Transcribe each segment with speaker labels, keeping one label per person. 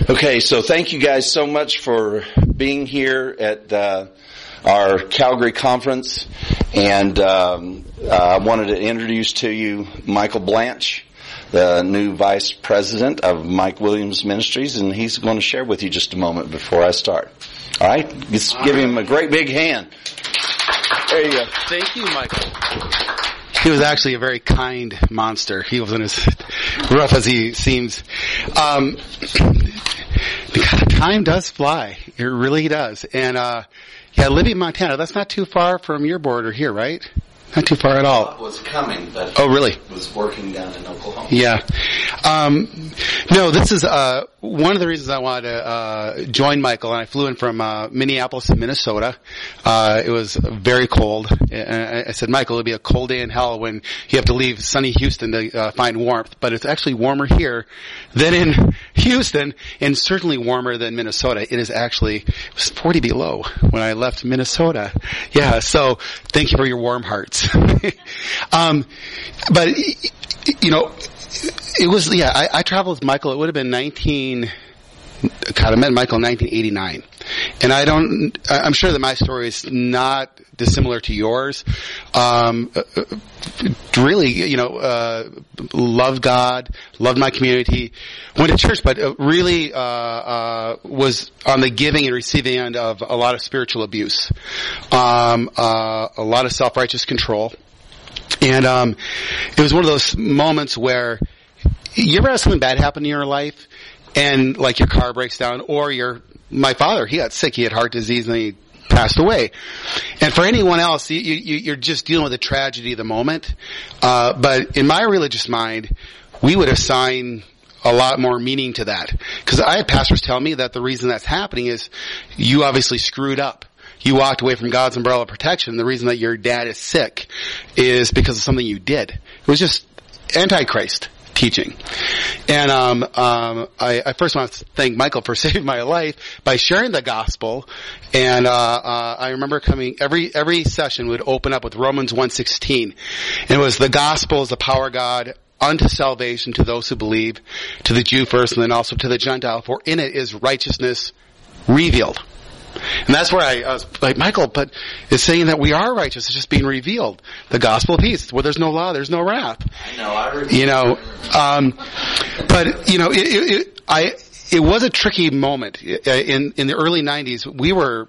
Speaker 1: Okay, so thank you guys so much for being here at our Calgary conference, and I wanted to introduce to you Michael Blanche, the new Vice President of Mike Williams Ministries, and he's going to share with you just a moment before I start. All right? Let's give him a great big hand. There you go.
Speaker 2: Thank you, Michael. He was actually a very kind monster. He wasn't as rough as he seems. Time does fly. It really does. And, Libby, Montana, that's not too far from your border here, right? Not too far at all.
Speaker 1: It was coming, but
Speaker 2: oh, really?
Speaker 1: Was working down in Oklahoma.
Speaker 2: Yeah. No, this is one of the reasons I wanted to join Michael, and I flew in from Minneapolis to Minnesota. It was very cold, and I said, Michael, it'll be a cold day in hell when you have to leave sunny Houston to find warmth, but it's actually warmer here than in Houston, and certainly warmer than Minnesota. It was 40 below when I left Minnesota. Yeah, so thank you for your warm hearts. But, you know, it was, I traveled with Michael. It would have been I met Michael in 1989. And I'm sure that my story is not dissimilar to yours. Really, you know, loved God, loved my community, went to church, but really, was on the giving and receiving end of a lot of spiritual abuse. A lot of self-righteous control. And, it was one of those moments where you ever have something bad happen in your life and like your car breaks down, or my father, he got sick, he had heart disease and he passed away. And for anyone else, you're just dealing with the tragedy of the moment. But in my religious mind, we would assign a lot more meaning to that. Because I had pastors tell me that the reason that's happening is you obviously screwed up. You walked away from God's umbrella of protection. The reason that your dad is sick is because of something you did. It was just Antichrist teaching. And I first want to thank Michael for saving my life by sharing the gospel. And I remember coming every session would open up with Romans 1:16. And it was the gospel is the power of God unto salvation to those who believe, to the Jew first and then also to the Gentile, for in it is righteousness revealed. And that's where I was like, Michael, but it's saying that we are righteous. It's just being revealed. The gospel of peace. Where there's no law, there's no wrath.
Speaker 1: I know, I remember.
Speaker 2: You know, but, you know, it was a tricky moment. In the early 90s, we were,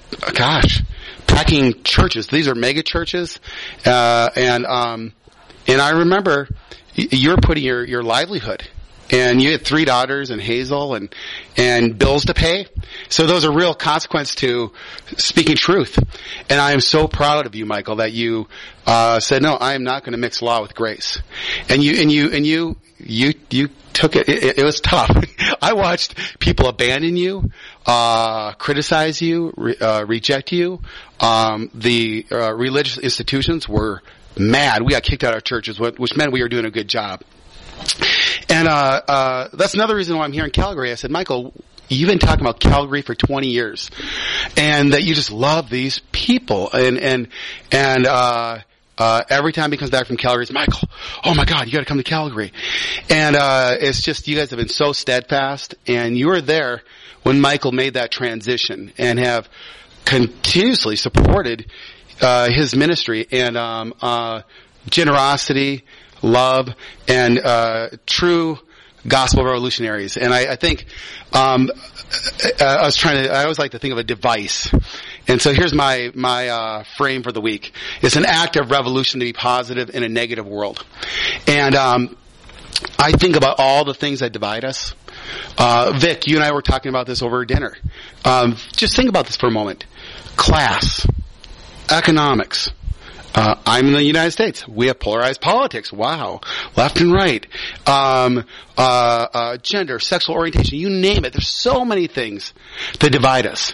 Speaker 2: packing churches. These are mega churches. And I remember you're putting your livelihood. And you had 3 daughters and Hazel and bills to pay. So those are real consequence to speaking truth. And I am so proud of you, Michael, that you, said, no, I am not going to mix law with grace. And you took it. It was tough. I watched people abandon you, criticize you, reject you. The religious institutions were mad. We got kicked out of our churches, which meant we were doing a good job. And that's another reason why I'm here in Calgary. I said, Michael, you've been talking about Calgary for 20 years, and that you just love these people. And every time he comes back from Calgary, it's Michael, oh my God, you got to come to Calgary. And it's just you guys have been so steadfast, and you were there when Michael made that transition, and have continuously supported his ministry and generosity, love, and true gospel revolutionaries. And I think I always like to think of a device. And so here's my frame for the week. It's an act of revolution to be positive in a negative world. And I think about all the things that divide us. Vic, you and I were talking about this over dinner. Just think about this for a moment. Class, economics. I'm in the United States. We have polarized politics. Wow. Left and right. Gender, sexual orientation, you name it. There's so many things that divide us.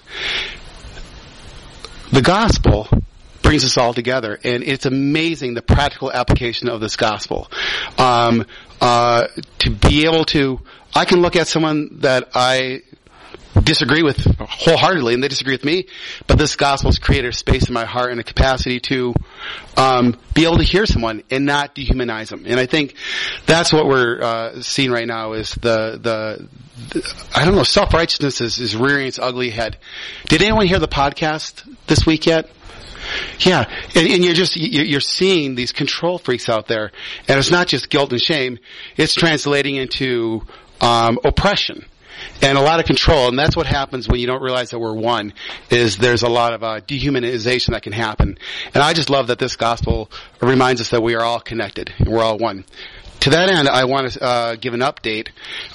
Speaker 2: The gospel brings us all together, and it's amazing the practical application of this gospel. To be able to, I can look at someone that I disagree with wholeheartedly, and they disagree with me, but this gospel has created a space in my heart and a capacity to be able to hear someone and not dehumanize them. And I think that's what we're seeing right now is the I don't know, self-righteousness is rearing its ugly head. Did anyone hear the podcast this week yet? Yeah, and you're seeing these control freaks out there, and it's not just guilt and shame, it's translating into oppression and a lot of control, and that's what happens when you don't realize that we're one, is there's a lot of dehumanization that can happen. And I just love that this gospel reminds us that we are all connected, and we're all one. To that end, I want to give an update.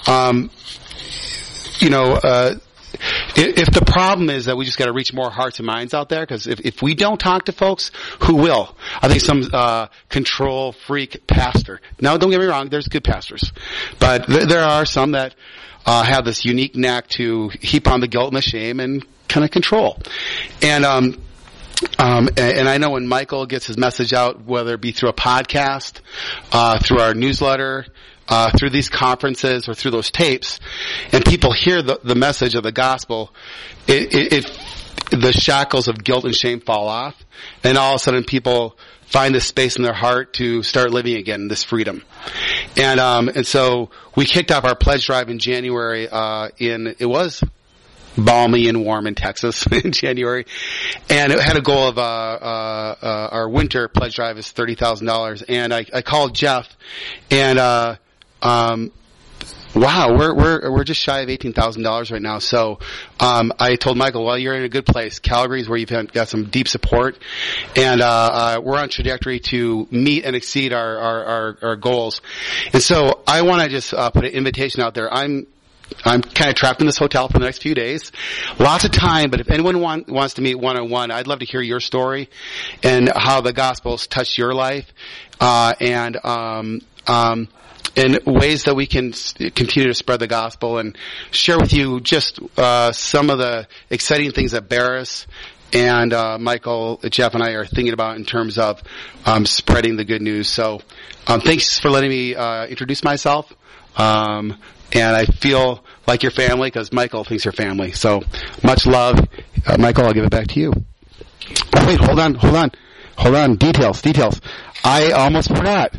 Speaker 2: If the problem is that we just got to reach more hearts and minds out there, because if we don't talk to folks, who will? I think some control freak pastor. Now, don't get me wrong, there's good pastors, but there are some that have this unique knack to heap on the guilt and the shame and kind of control. And I know when Michael gets his message out, whether it be through a podcast, through our newsletter, through these conferences or through those tapes, and people hear the message of the gospel, the shackles of guilt and shame fall off, and all of a sudden people find this space in their heart to start living again, this freedom. And so we kicked off our pledge drive in January, it was balmy and warm in Texas in January, and it had a goal of our winter pledge drive is $30,000. And I called Jeff, and wow, we're just shy of $18,000 right now. So I told Michael, well, you're in a good place. Calgary is where you've got some deep support, and we're on trajectory to meet and exceed our goals. And so I want to just put an invitation out there. I'm kind of trapped in this hotel for the next few days. Lots of time, but if anyone wants to meet one-on-one, I'd love to hear your story and how the gospel's touched your life, and ways that we can continue to spread the gospel and share with you just some of the exciting things that Barris and Michael, Jeff, and I are thinking about in terms of spreading the good news. So thanks for letting me introduce myself. And I feel like your family because Michael thinks you're family. So much love. Michael, I'll give it back to you. Oh, wait, hold on. Details. I almost forgot.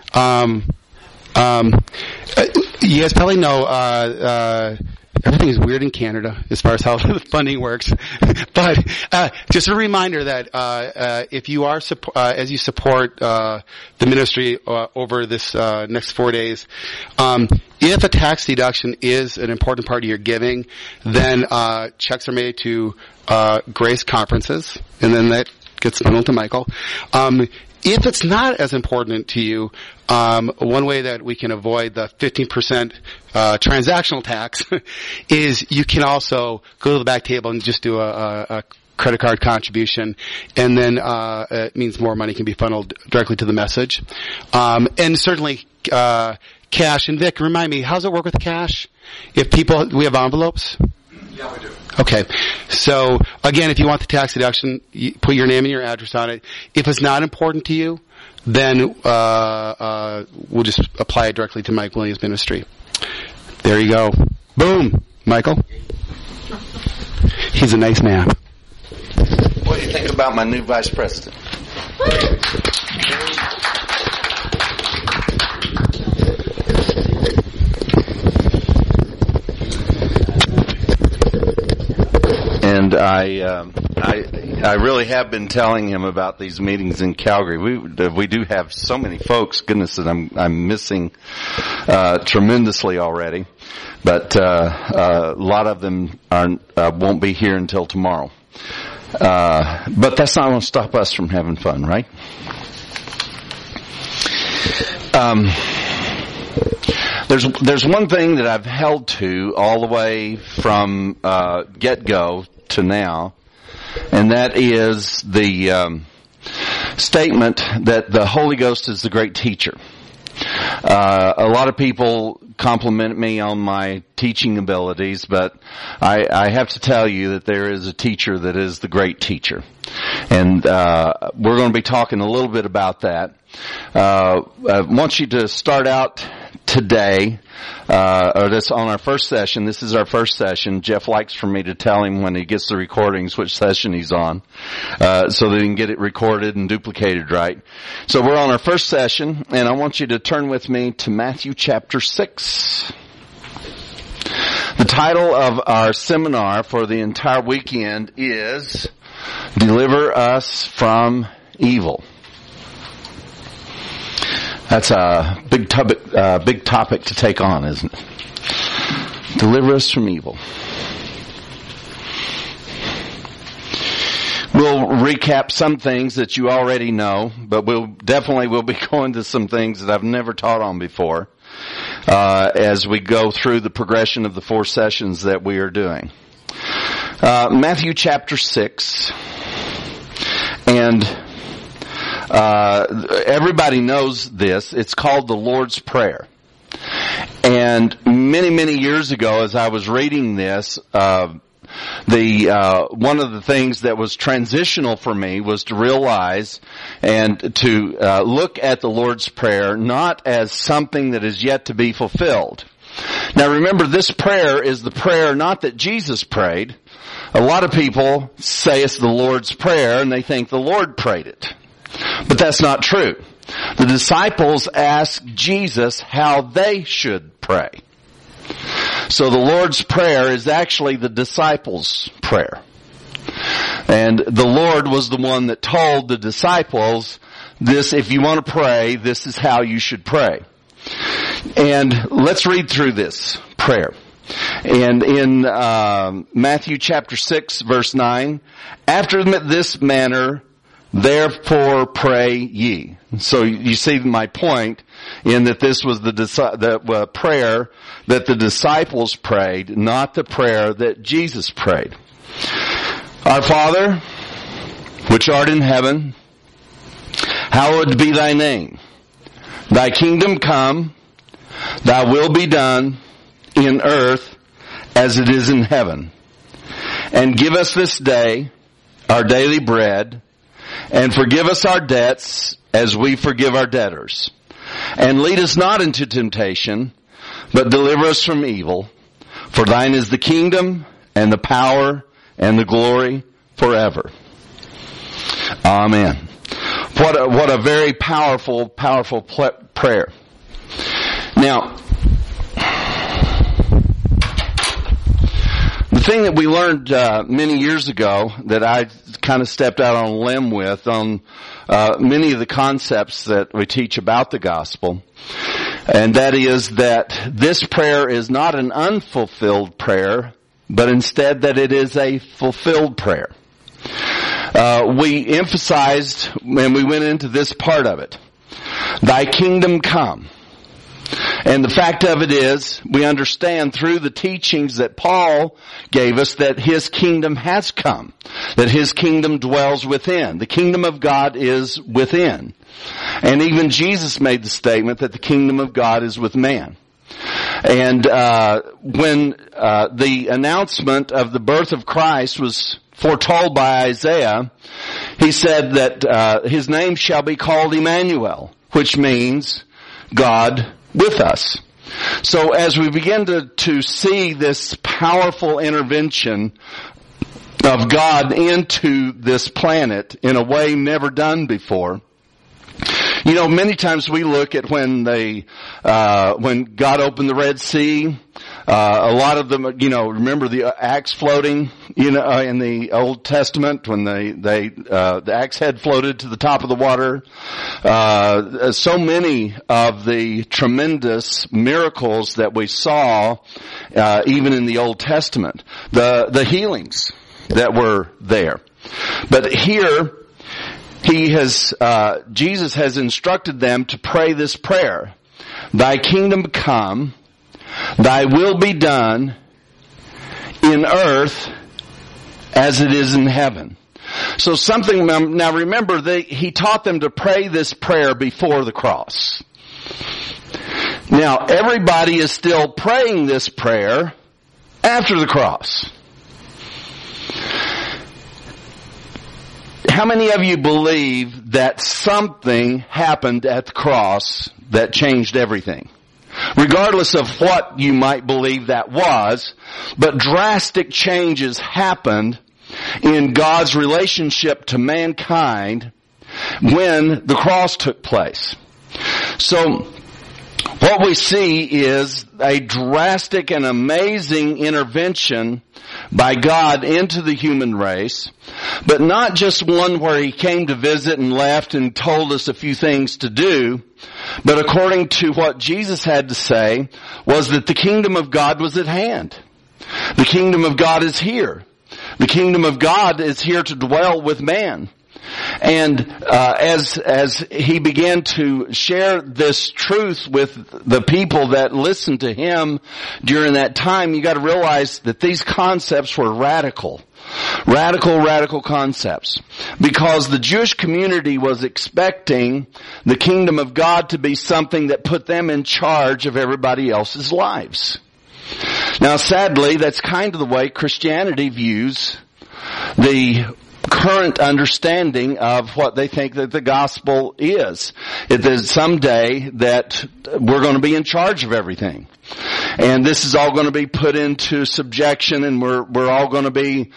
Speaker 2: You guys probably know, everything is weird in Canada as far as how the funding works. But, just a reminder that, if you are, as you support, the ministry, over this, next 4 days, if a tax deduction is an important part of your giving, then, checks are made to, Grace Conferences, and then that gets funneled to Michael. If it's not as important to you, one way that we can avoid the 15% transactional tax is you can also go to the back table and just do a credit card contribution, and then it means more money can be funneled directly to the message. And certainly cash. And Vic, remind me, how does it work with cash? We have envelopes?
Speaker 3: Yeah, we do.
Speaker 2: Okay. So, again, if you want the tax deduction, you put your name and your address on it. If it's not important to you, then we'll just apply it directly to Mike Williams Ministry. There you go. Boom. Michael? He's a nice man.
Speaker 1: What do you think about my new vice president? And I really have been telling him about these meetings in Calgary. We do have so many folks, goodness, that I'm missing tremendously already. But a lot of them won't be here until tomorrow. But that's not going to stop us from having fun, right? There's one thing that I've held to all the way from get-go to now, and that is the statement that the Holy Ghost is the great teacher. A lot of people compliment me on my teaching abilities, but I have to tell you that there is a teacher that is the great teacher. And we're going to be talking a little bit about that. I want you to start out today, or this on our first session. This is our first session. Jeff likes for me to tell him when he gets the recordings which session he's on, so that he can get it recorded and duplicated right. So we're on our first session, and I want you to turn with me to Matthew chapter 6. The title of our seminar for the entire weekend is Deliver Us from Evil. That's a big topic to take on, isn't it? Deliver us from evil. We'll recap some things that you already know, but we'll be going to some things that I've never taught on before as we go through the progression of the 4 sessions that we are doing. Matthew chapter 6, and everybody knows this. It's called the Lord's Prayer. And many years ago, as I was reading this, one of the things that was transitional for me was to realize and to look at the Lord's Prayer not as something that is yet to be fulfilled. Now remember, this prayer is the prayer not that Jesus prayed. A lot of people say it's the Lord's Prayer and they think the Lord prayed it. But that's not true. The disciples asked Jesus how they should pray. So the Lord's Prayer is actually the disciples' prayer. And the Lord was the one that told the disciples, this, if you want to pray, this is how you should pray. And let's read through this prayer. And in Matthew chapter 6, verse 9, after this manner, therefore pray ye. So you see my point in that this was the prayer that the disciples prayed, not the prayer that Jesus prayed. Our Father, which art in heaven, hallowed be thy name. Thy kingdom come, thy will be done in earth as it is in heaven. And give us this day our daily bread, and forgive us our debts as we forgive our debtors. And lead us not into temptation, but deliver us from evil. For thine is the kingdom, and the power, and the glory forever. Amen. What a very powerful prayer. Now, the thing that we learned many years ago that I kind of stepped out on a limb with on many of the concepts that we teach about the gospel, and that is that this prayer is not an unfulfilled prayer, but instead that it is a fulfilled prayer. We emphasized, and we went into this part of it, thy kingdom come. And the fact of it is, we understand through the teachings that Paul gave us that his kingdom has come, that his kingdom dwells within. The kingdom of God is within. And even Jesus made the statement that the kingdom of God is with man. And when the announcement of the birth of Christ was foretold by Isaiah, he said that his name shall be called Emmanuel, which means God with us. So as we begin to see this powerful intervention of God into this planet in a way never done before, you know, many times we look at when God opened the Red Sea, a lot of them, you know, remember the axe floating, you know, in the Old Testament when the axe head floated to the top of the water. So many of the tremendous miracles that we saw, even in the Old Testament, the healings that were there. But here, Jesus has instructed them to pray this prayer. Thy kingdom come, thy will be done in earth as it is in heaven. So now remember, he taught them to pray this prayer before the cross. Now everybody is still praying this prayer after the cross. How many of you believe that something happened at the cross that changed everything? Regardless of what you might believe that was, but drastic changes happened in God's relationship to mankind when the cross took place. So, what we see is a drastic and amazing intervention by God into the human race, but not just one where he came to visit and left and told us a few things to do, but according to what Jesus had to say, was that the kingdom of God was at hand. The kingdom of God is here. The kingdom of God is here to dwell with man. And as he began to share this truth with the people that listened to him during that time, you got to realize that these concepts were radical concepts, because the Jewish community was expecting the kingdom of God to be something that put them in charge of everybody else's lives. Now, sadly, that's kind of the way Christianity views the current understanding of what they think that the gospel is. It is someday that we're going to be in charge of everything. And this is all going to be put into subjection, and we're all going to be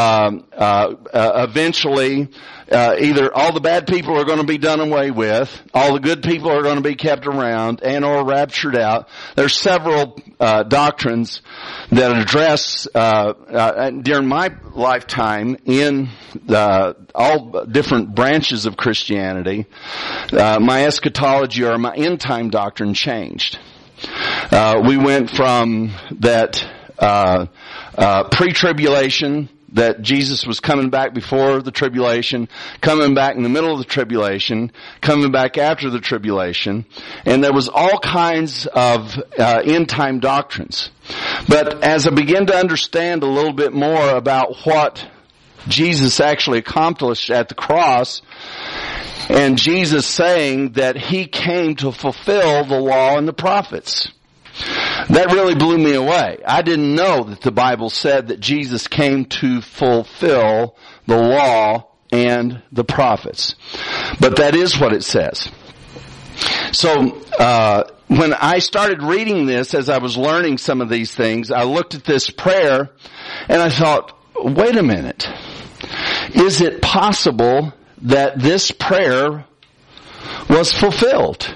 Speaker 1: eventually either all the bad people are going to be done away with, all the good people are going to be kept around and or raptured out. There's several doctrines that address during my lifetime in all different branches of Christianity. My eschatology or my end time doctrine changed. We went from that pre-tribulation, that Jesus was coming back before the tribulation, coming back in the middle of the tribulation, coming back after the tribulation, and there was all kinds of end-time doctrines. But as I began to understand a little bit more about what Jesus actually accomplished at the cross, and Jesus saying that he came to fulfill the law and the prophets, that really blew me away. I didn't know that the Bible said that Jesus came to fulfill the law and the prophets. But that is what it says. So, when I started reading this, as I was learning some of these things, I looked at this prayer and I thought, wait a minute. Is it possible that this prayer was fulfilled?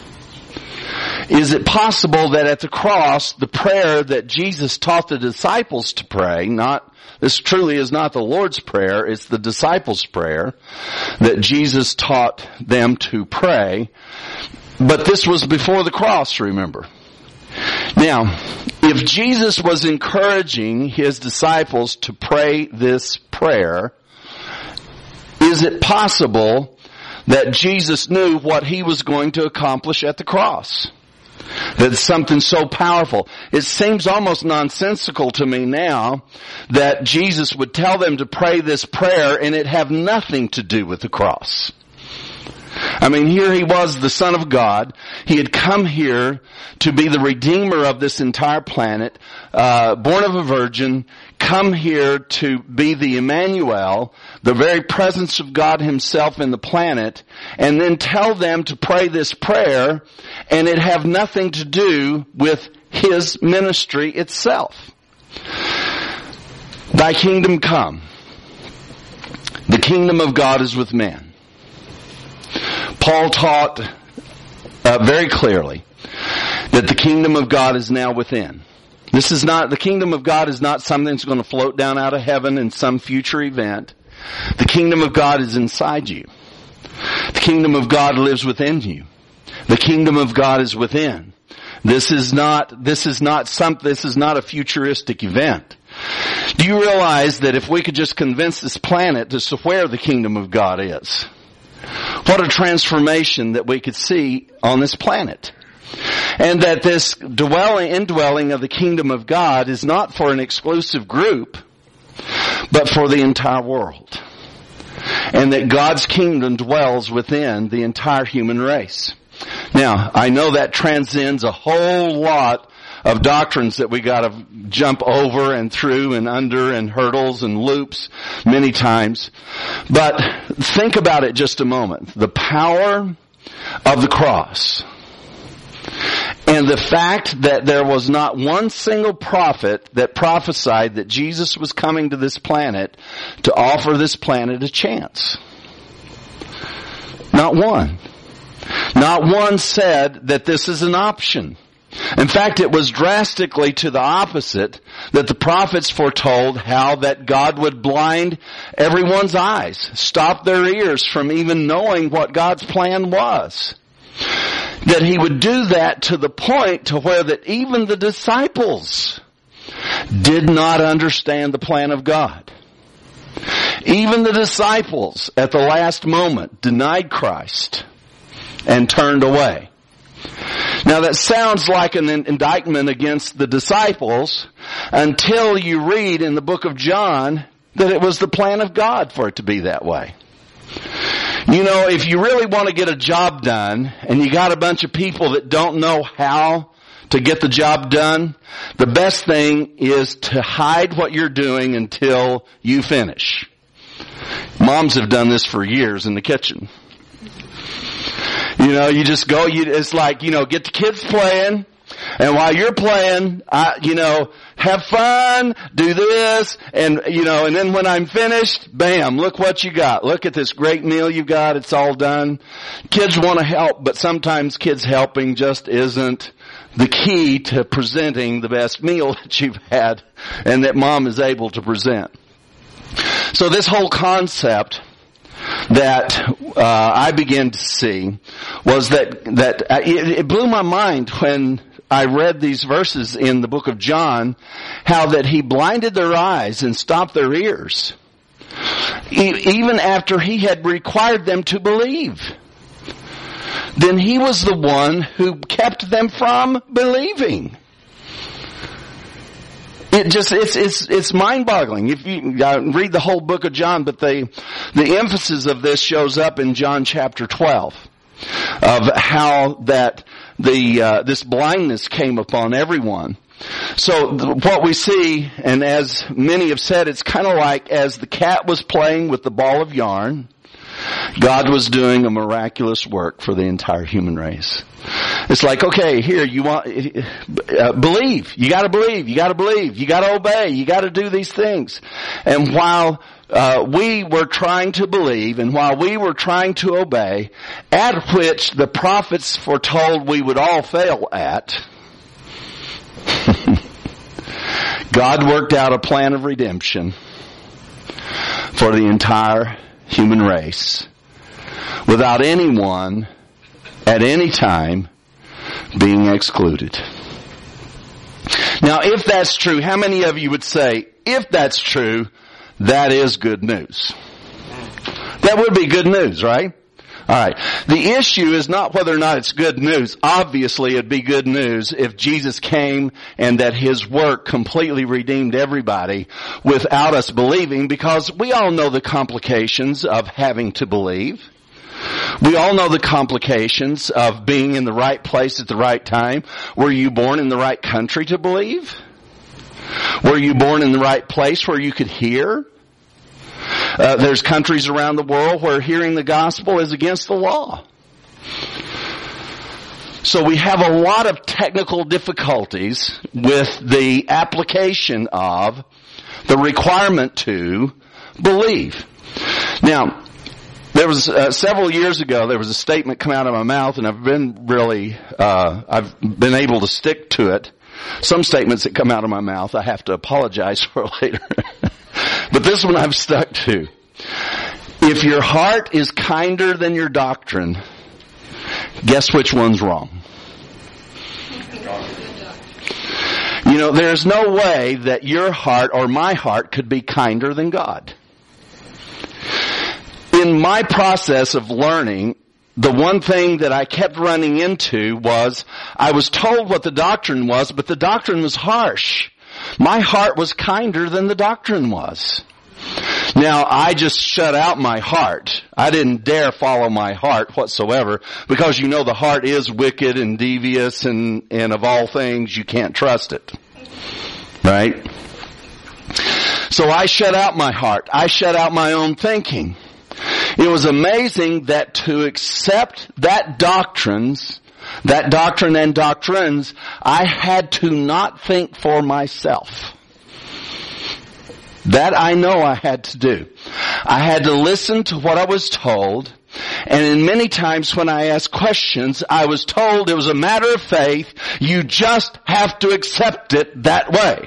Speaker 1: Is it possible that at the cross, the prayer that Jesus taught the disciples to pray, this truly is not the Lord's Prayer, it's the disciples' prayer that Jesus taught them to pray, but this was before the cross, remember. Now, if Jesus was encouraging his disciples to pray this prayer, is it possible that Jesus knew what he was going to accomplish at the cross? That's something so powerful. It seems almost nonsensical to me now that Jesus would tell them to pray this prayer and it have nothing to do with the cross. I mean, here he was, the Son of God. He had come here to be the Redeemer of this entire planet, born of a virgin, come here to be the Emmanuel, the very presence of God himself in the planet, and then tell them to pray this prayer, and it have nothing to do with his ministry itself. Thy kingdom come. The kingdom of God is with men. Paul taught very clearly that the kingdom of God is now within. The kingdom of God is not something that's going to float down out of heaven in some future event. The kingdom of God is inside you. The kingdom of God lives within you. The kingdom of God is within. This is not a futuristic event. Do you realize that if we could just convince this planet as to where the kingdom of God is, what a transformation that we could see on this planet. And that this indwelling of the kingdom of God is not for an exclusive group, but for the entire world. And that God's kingdom dwells within the entire human race. Now, I know that transcends a whole lot of doctrines that we got to jump over and through and under and hurdles and loops many times. But think about it just a moment. The power of the cross and the fact that there was not one single prophet that prophesied that Jesus was coming to this planet to offer this planet a chance. Not one. Not one said that this is an option. In fact, it was drastically to the opposite, that the prophets foretold how that God would blind everyone's eyes, stop their ears from even knowing what God's plan was. That He would do that to the point to where that even the disciples did not understand the plan of God. Even the disciples at the last moment denied Christ and turned away. Now that sounds like an indictment against the disciples until you read in the book of John that it was the plan of God for it to be that way. You know, if you really want to get a job done and you got a bunch of people that don't know how to get the job done, the best thing is to hide what you're doing until you finish. Moms have done this for years in the kitchen. You know, you just go, it's like, you know, get the kids playing, and while you're playing, you know, have fun, do this, and, you know, and then when I'm finished, bam, look what you got. Look at this great meal you've got, it's all done. Kids want to help, but sometimes kids helping just isn't the key to presenting the best meal that you've had and that mom is able to present. So this whole concept that I began to see was that it blew my mind when I read these verses in the book of John, how that He blinded their eyes and stopped their ears, even after He had required them to believe. Then He was the one who kept them from believing. It's mind-boggling. If you read the whole book of John, but the emphasis of this shows up in John chapter 12, of how that this blindness came upon everyone. So what we see, and as many have said, it's kind of like as the cat was playing with the ball of yarn, God was doing a miraculous work for the entire human race. It's like, okay, here, you want, believe. You gotta believe. You gotta believe. You gotta obey. You gotta do these things. And while we were trying to believe, and while we were trying to obey, at which the prophets foretold we would all fail at, God worked out a plan of redemption for the entire human race without anyone at any time being excluded. Now, if that's true, how many of you would say, if that's true, that is good news? That would be good news, right? Alright. The issue is not whether or not it's good news. Obviously, it'd be good news if Jesus came and that His work completely redeemed everybody without us believing, because we all know the complications of having to believe. We all know the complications of being in the right place at the right time. Were you born in the right country to believe? Were you born in the right place where you could hear? There's countries around the world where hearing the gospel is against the law. So we have a lot of technical difficulties with the application of the requirement to believe. Now, there was several years ago, there was a statement come out of my mouth, and I've been able to stick to it. Some statements that come out of my mouth, I have to apologize for later. But this one I've stuck to. If your heart is kinder than your doctrine, guess which one's wrong? You know, there's no way that your heart or my heart could be kinder than God. In my process of learning, the one thing that I kept running into was I was told what the doctrine was, but the doctrine was harsh. My heart was kinder than the doctrine was. Now, I just shut out my heart. I didn't dare follow my heart whatsoever, because you know the heart is wicked and devious, and of all things, you can't trust it. Right? So I shut out my heart. I shut out my own thinking. It was amazing that to accept that doctrine and doctrines, I had to not think for myself. That I know I had to do. I had to listen to what I was told And in many times when I asked questions, I was told it was a matter of faith. You just have to accept it that way.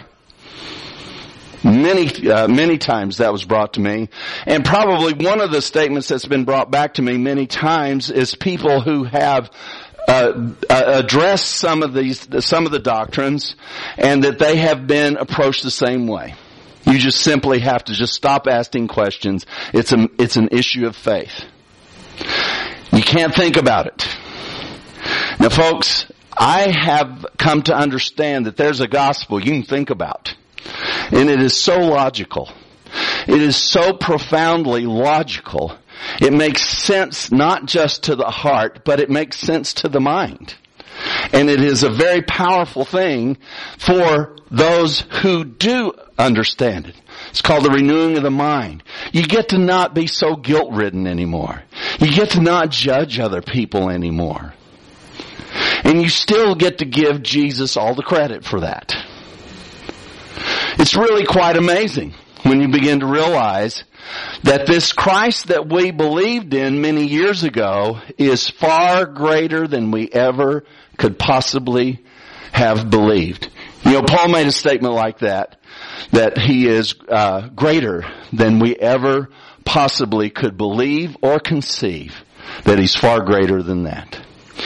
Speaker 1: Many times that was brought to me. And probably one of the statements that's been brought back to me many times is people who have addressed some of the doctrines, and that they have been approached the same way. You just simply have to just stop asking questions. It's an issue of faith. You can't think about it. Now folks, I have come to understand that there's a gospel you can think about. And it is so logical. It is so profoundly logical. It makes sense not just to the heart, but it makes sense to the mind. And it is a very powerful thing for those who do understand it. It's called the renewing of the mind. You get to not be so guilt-ridden anymore. You get to not judge other people anymore. And you still get to give Jesus all the credit for that. It's really quite amazing when you begin to realize that this Christ that we believed in many years ago is far greater than we ever could possibly have believed. You know, Paul made a statement like that he is greater than we ever possibly could believe or conceive, that he's far greater than that.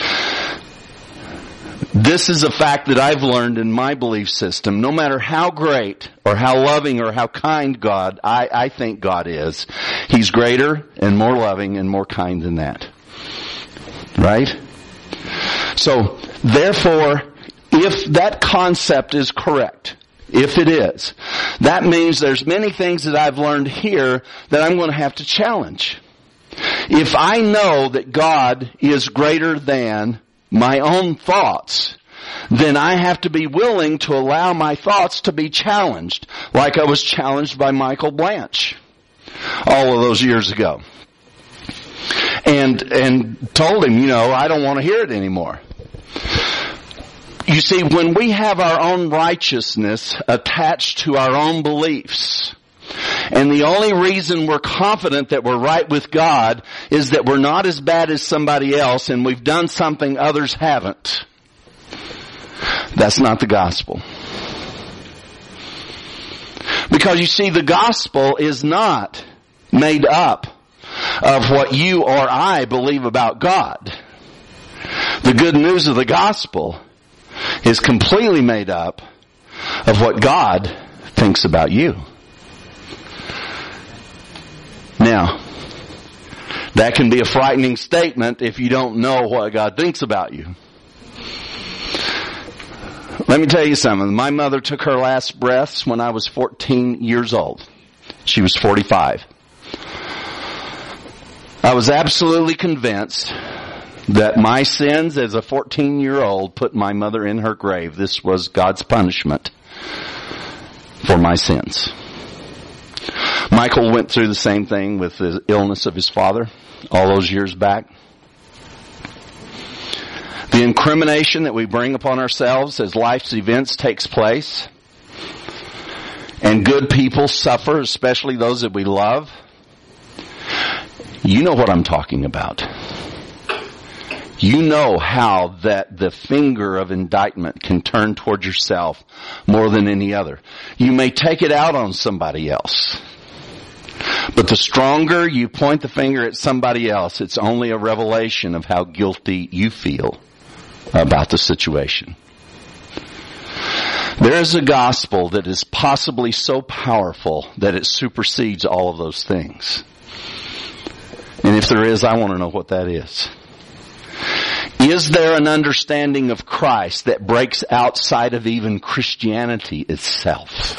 Speaker 1: This is a fact that I've learned in my belief system. No matter how great or how loving or how kind God, I think God is, he's greater and more loving and more kind than that. Right? So, therefore, if that concept is correct, if it is, that means there's many things that I've learned here that I'm going to have to challenge. If I know that God is greater than my own thoughts, then I have to be willing to allow my thoughts to be challenged, like I was challenged by Michael Blanch all of those years ago. And told him, I don't want to hear it anymore. You see, when we have our own righteousness attached to our own beliefs, and the only reason we're confident that we're right with God is that we're not as bad as somebody else and we've done something others haven't, that's not the gospel. Because you see, the gospel is not made up of what you or I believe about God. The good news of the gospel is completely made up of what God thinks about you. Now, that can be a frightening statement if you don't know what God thinks about you. Let me tell you something. My mother took her last breaths when I was 14 years old. She was 45. I was absolutely convinced that my sins as a 14-year-old put my mother in her grave. This was God's punishment for my sins. Michael went through the same thing with the illness of his father all those years back. The incrimination that we bring upon ourselves as life's events takes place, and good people suffer, especially those that we love. You know what I'm talking about. You know how that the finger of indictment can turn toward yourself more than any other. You may take it out on somebody else. But the stronger you point the finger at somebody else, it's only a revelation of how guilty you feel about the situation. There is a gospel that is possibly so powerful that it supersedes all of those things. And if there is, I want to know what that is. Is there an understanding of Christ that breaks outside of even Christianity itself?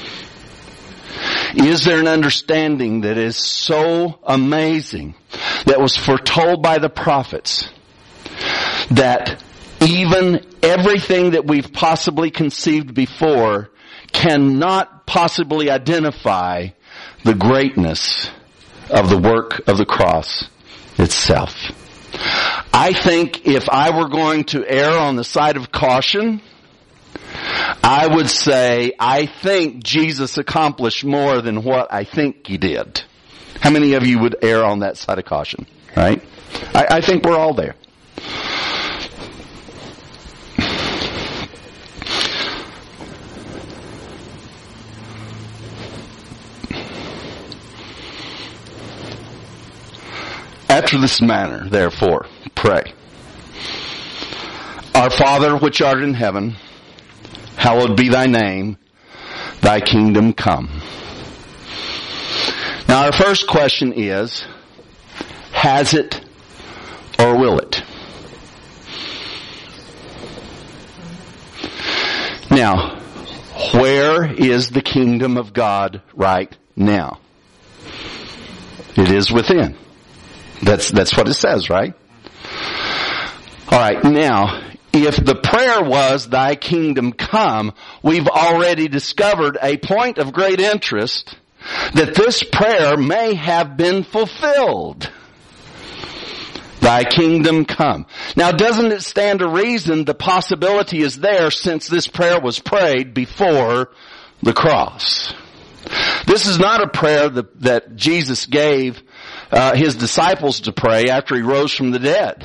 Speaker 1: Is there an understanding that is so amazing, that was foretold by the prophets, that even everything that we've possibly conceived before cannot possibly identify the greatness of the work of the cross itself? I think if I were going to err on the side of caution, I would say, I think Jesus accomplished more than what I think he did. How many of you would err on that side of caution? Right? I think we're all there. After this manner, therefore, pray. Our Father, which art in heaven, hallowed be thy name, thy kingdom come. Now our first question is, has it or will it? Now, where is the kingdom of God right now? It is within. That's what it says, right? Alright, now, if the prayer was, thy kingdom come, we've already discovered a point of great interest that this prayer may have been fulfilled. Thy kingdom come. Now, doesn't it stand to reason the possibility is there since this prayer was prayed before the cross? This is not a prayer that Jesus gave his disciples to pray after he rose from the dead.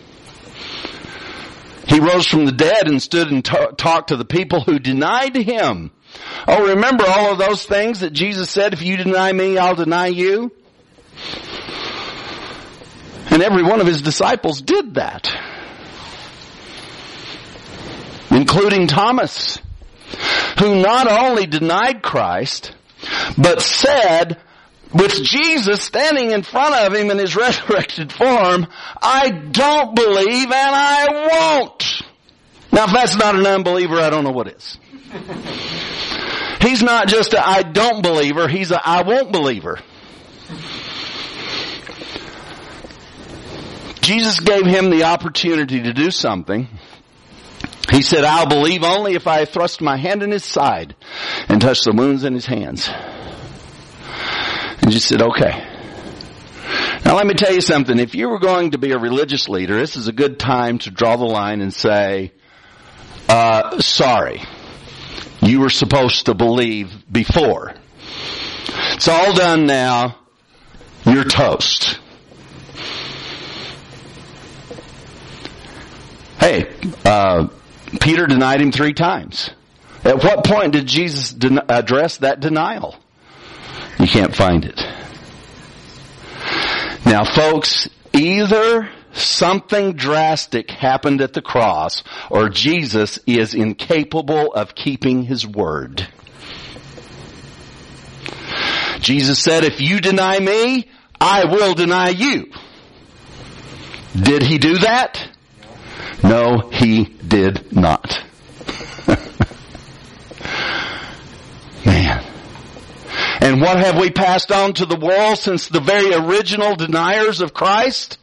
Speaker 1: He rose from the dead and stood and talked to the people who denied him. Oh, remember all of those things that Jesus said, if you deny me, I'll deny you? And every one of his disciples did that. Including Thomas, who not only denied Christ, but said, with Jesus standing in front of him in his resurrected form, I don't believe and I won't. Now if that's not an unbeliever, I don't know what is. He's not just a I don't believer, he's a I won't believer. Jesus gave him the opportunity to do something. He said, I'll believe only if I thrust my hand in his side and touch the wounds in his hands. And Jesus said, okay. Now let me tell you something. If you were going to be a religious leader, this is a good time to draw the line and say, sorry. You were supposed to believe before. It's all done now. You're toast. Hey, Peter denied him 3 times. At what point did Jesus address that denial? You can't find it. Now folks, either something drastic happened at the cross, or Jesus is incapable of keeping his word. Jesus said, if you deny me, I will deny you. Did he do that? No, he did not. Man. And what have we passed on to the world since the very original deniers of Christ?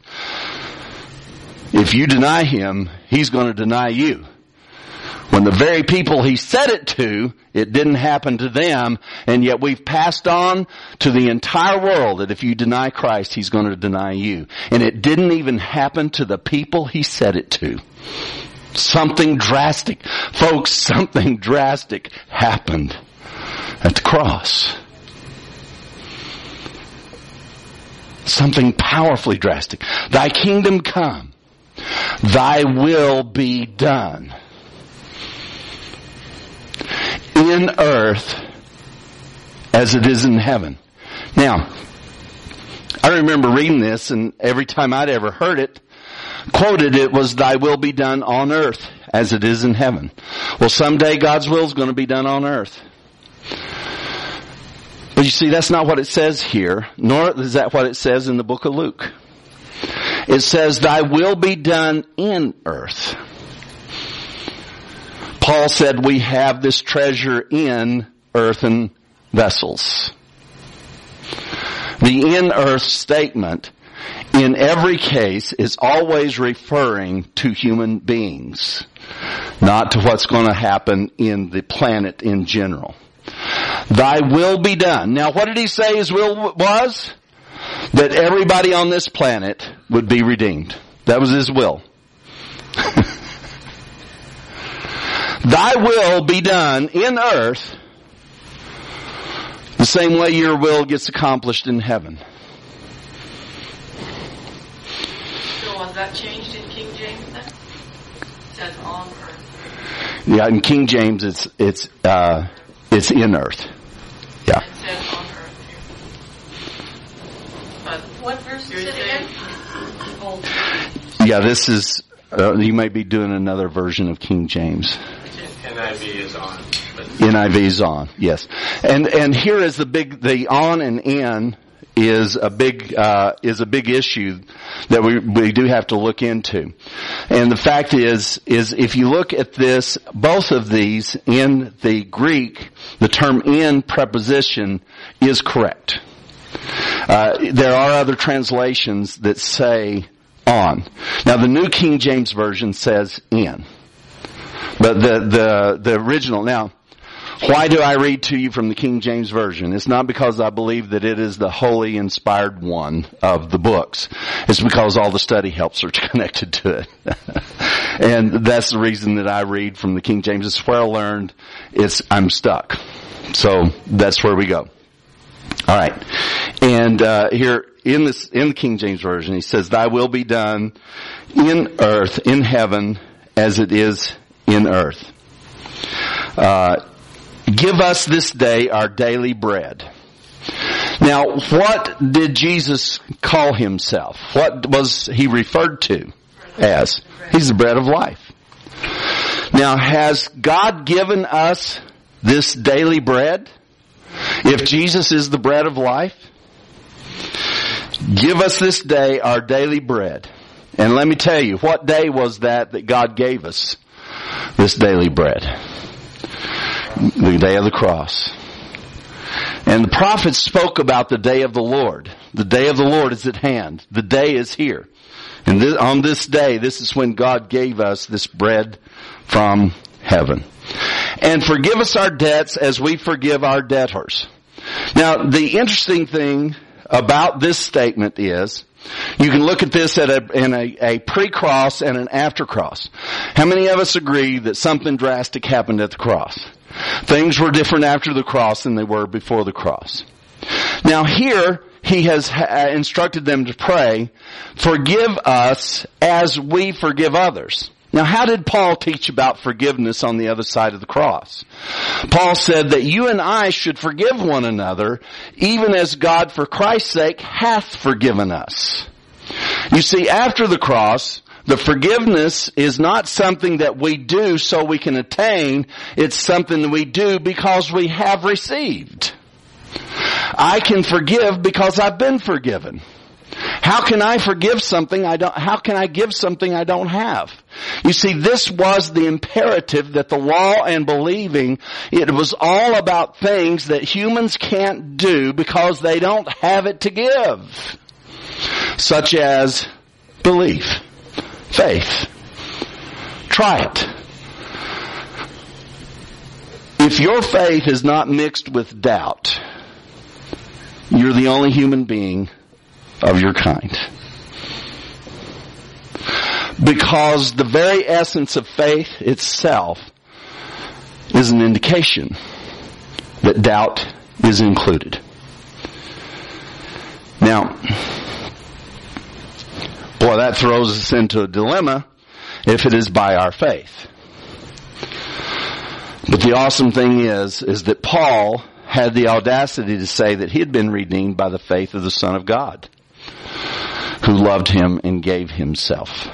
Speaker 1: If you deny him, he's going to deny you. When the very people he said it to, it didn't happen to them, and yet we've passed on to the entire world that if you deny Christ, he's going to deny you. And it didn't even happen to the people he said it to. Something drastic. Folks, something drastic happened at the cross. Something powerfully drastic. Thy kingdom come. Thy will be done. In earth as it is in heaven. Now, I remember reading this, and every time I'd ever heard it, quoted it was, thy will be done on earth as it is in heaven. Well, someday God's will is going to be done on earth. But you see, that's not what it says here, nor is that what it says in the book of Luke. It says, thy will be done in earth. Paul said we have this treasure in earthen vessels. The in earth statement in every case is always referring to human beings, not to what's going to happen in the planet in general. Thy will be done. Now what did he say his will was? That everybody on this planet would be redeemed. That was his will. Thy will be done in earth the same way your will gets accomplished in heaven.
Speaker 3: got changed in King James then? It says on earth.
Speaker 1: Yeah, in King James it's in earth. Yeah.
Speaker 3: It says on earth here. But
Speaker 4: what verse is it again? Old.
Speaker 1: Yeah, this is, you might be doing another version of King James.
Speaker 5: NIV is on.
Speaker 1: NIV is on, yes. And here is the on and in is a big issue that we do have to look into. And the fact is if you look at this, both of these in the Greek, the term in preposition is correct. There are other translations that say on. Now the New King James Version says in. But the original, now, why do I read to you from the King James Version? It's not because I believe that it is the wholly inspired one of the books. It's because all the study helps are connected to it. And that's the reason that I read from the King James. It's where I learned I'm stuck. So that's where we go. All right. And here in the King James Version, he says, "Thy will be done in earth, in heaven, as it is in earth. Give us this day our daily bread." Now, what did Jesus call himself? What was he referred to as? He's the bread of life. Now, has God given us this daily bread? If Jesus is the bread of life, give us this day our daily bread. And let me tell you, what day was that God gave us this daily bread? The day of the cross. And the prophets spoke about the day of the Lord. The day of the Lord is at hand. The day is here. And on this day, this is when God gave us this bread from heaven. And forgive us our debts as we forgive our debtors. Now, the interesting thing about this statement is, you can look at this in a pre-cross and an after-cross. How many of us agree that something drastic happened at the cross? Things were different after the cross than they were before the cross. Now here, he has instructed them to pray, "Forgive us as we forgive others." Now, how did Paul teach about forgiveness on the other side of the cross? Paul said that you and I should forgive one another, even as God for Christ's sake hath forgiven us. You see, after the cross, the forgiveness is not something that we do so we can attain. It's something that we do because we have received. I can forgive because I've been forgiven. How can I forgive something how can I give something I don't have? You see, this was the imperative that the law and believing, it was all about things that humans can't do because they don't have it to give. Such as belief, faith. Try it. If your faith is not mixed with doubt, you're the only human being of your kind. Because the very essence of faith itself is an indication that doubt is included. Now, boy, that throws us into a dilemma if it is by our faith. But the awesome thing is that Paul had the audacity to say that he had been redeemed by the faith of the Son of God, who loved him and gave himself.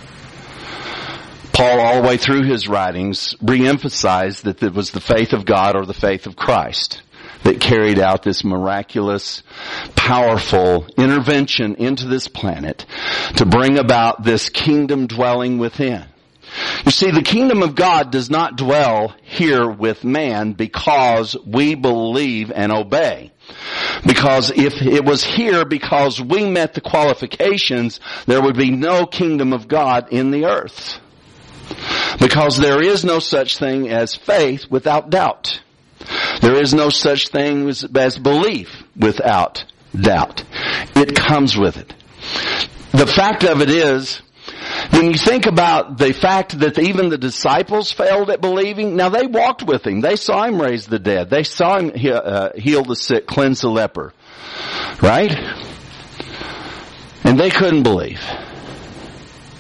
Speaker 1: Paul, all the way through his writings, re-emphasized that it was the faith of God or the faith of Christ that carried out this miraculous, powerful intervention into this planet to bring about this kingdom dwelling within. You see, the kingdom of God does not dwell here with man because we believe and obey. Because if it was here because we met the qualifications, there would be no kingdom of God in the earth. Because there is no such thing as faith without doubt. There is no such thing as belief without doubt. It comes with it. The fact of it is, when you think about the fact that even the disciples failed at believing, now they walked with him. They saw him raise the dead. They saw him heal the sick, cleanse the leper. Right? And they couldn't believe.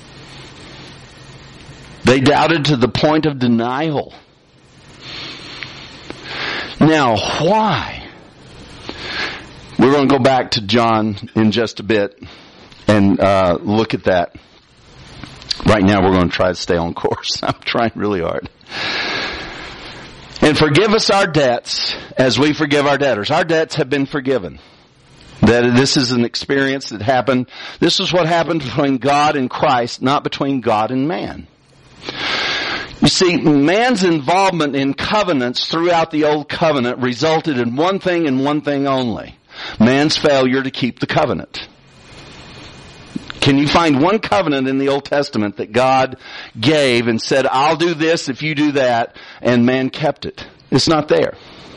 Speaker 1: They doubted to the point of denial. Now, why? We're going to go back to John in just a bit and look at that. Right now, we're going to try to stay on course. I'm trying really hard. And forgive us our debts as we forgive our debtors. Our debts have been forgiven. That this is an experience that happened. This is what happened between God and Christ, not between God and man. You see, man's involvement in covenants throughout the Old Covenant resulted in one thing and one thing only. Man's failure to keep the covenant. Can you find one covenant in the Old Testament that God gave and said, I'll do this if you do that, and man kept it? It's not there.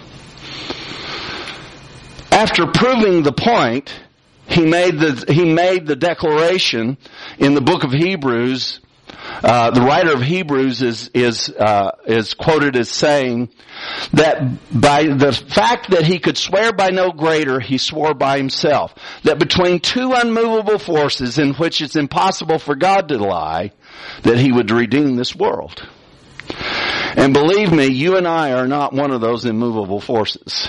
Speaker 1: After proving the point, he made the declaration in the book of Hebrews. The writer of Hebrews is quoted as saying that by the fact that he could swear by no greater, he swore by himself. That between two unmovable forces in which it's impossible for God to lie, that he would redeem this world. And believe me, you and I are not one of those immovable forces.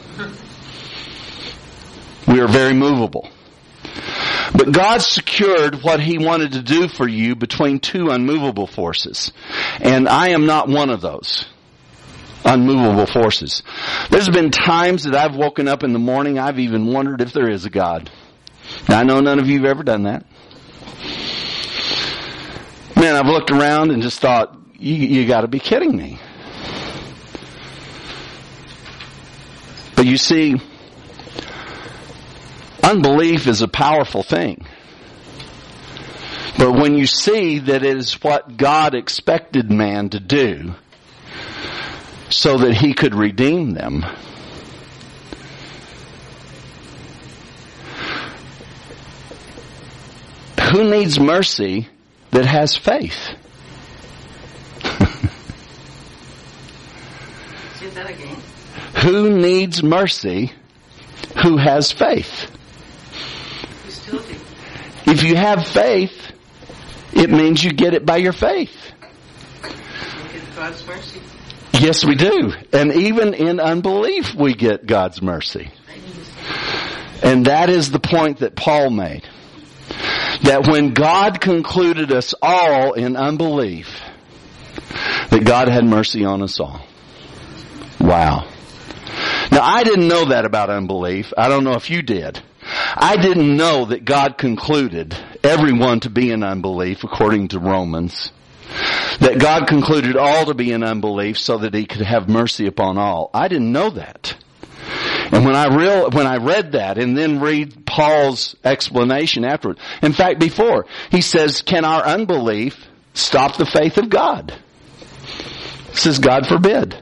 Speaker 1: We are very movable. But God secured what He wanted to do for you between two unmovable forces. And I am not one of those unmovable forces. There's been times that I've woken up in the morning, I've even wondered if there is a God. Now, I know none of you have ever done that. Man, I've looked around and just thought, you got to be kidding me. But you see, unbelief is a powerful thing. But when you see that it is what God expected man to do so that He could redeem them, who needs mercy that has faith?
Speaker 4: Say that again.
Speaker 1: Who needs mercy who has faith?
Speaker 4: We still do.
Speaker 1: If you have faith, it means you get it by your faith.
Speaker 4: We get God's mercy.
Speaker 1: Yes, we do. And even in unbelief, we get God's mercy. And that is the point that Paul made. That when God concluded us all in unbelief, that God had mercy on us all. Wow. Now, I didn't know that about unbelief. I don't know if you did. I didn't know that God concluded everyone to be in unbelief, according to Romans. That God concluded all to be in unbelief so that He could have mercy upon all. I didn't know that. And when I read that and then read Paul's explanation afterward, in fact, before, he says, can our unbelief stop the faith of God? He says, God forbid.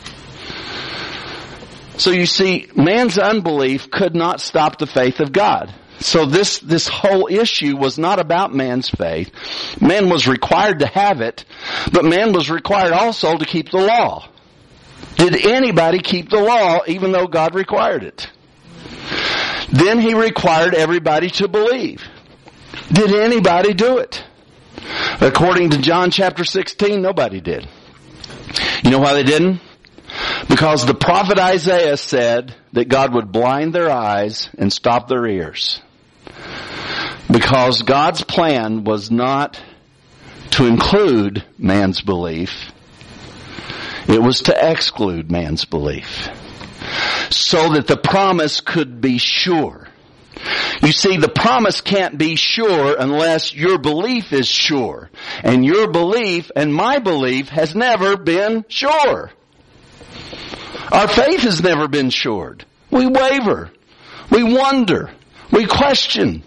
Speaker 1: So you see, man's unbelief could not stop the faith of God. So this whole issue was not about man's faith. Man was required to have it, but man was required also to keep the law. Did anybody keep the law even though God required it? Then He required everybody to believe. Did anybody do it? According to John chapter 16, nobody did. You know why they didn't? Because the prophet Isaiah said that God would blind their eyes and stop their ears. Because God's plan was not to include man's belief. It was to exclude man's belief. So that the promise could be sure. You see, the promise can't be sure unless your belief is sure. And your belief and my belief has never been sure. Our faith has never been sure. We waver. We wonder. We question.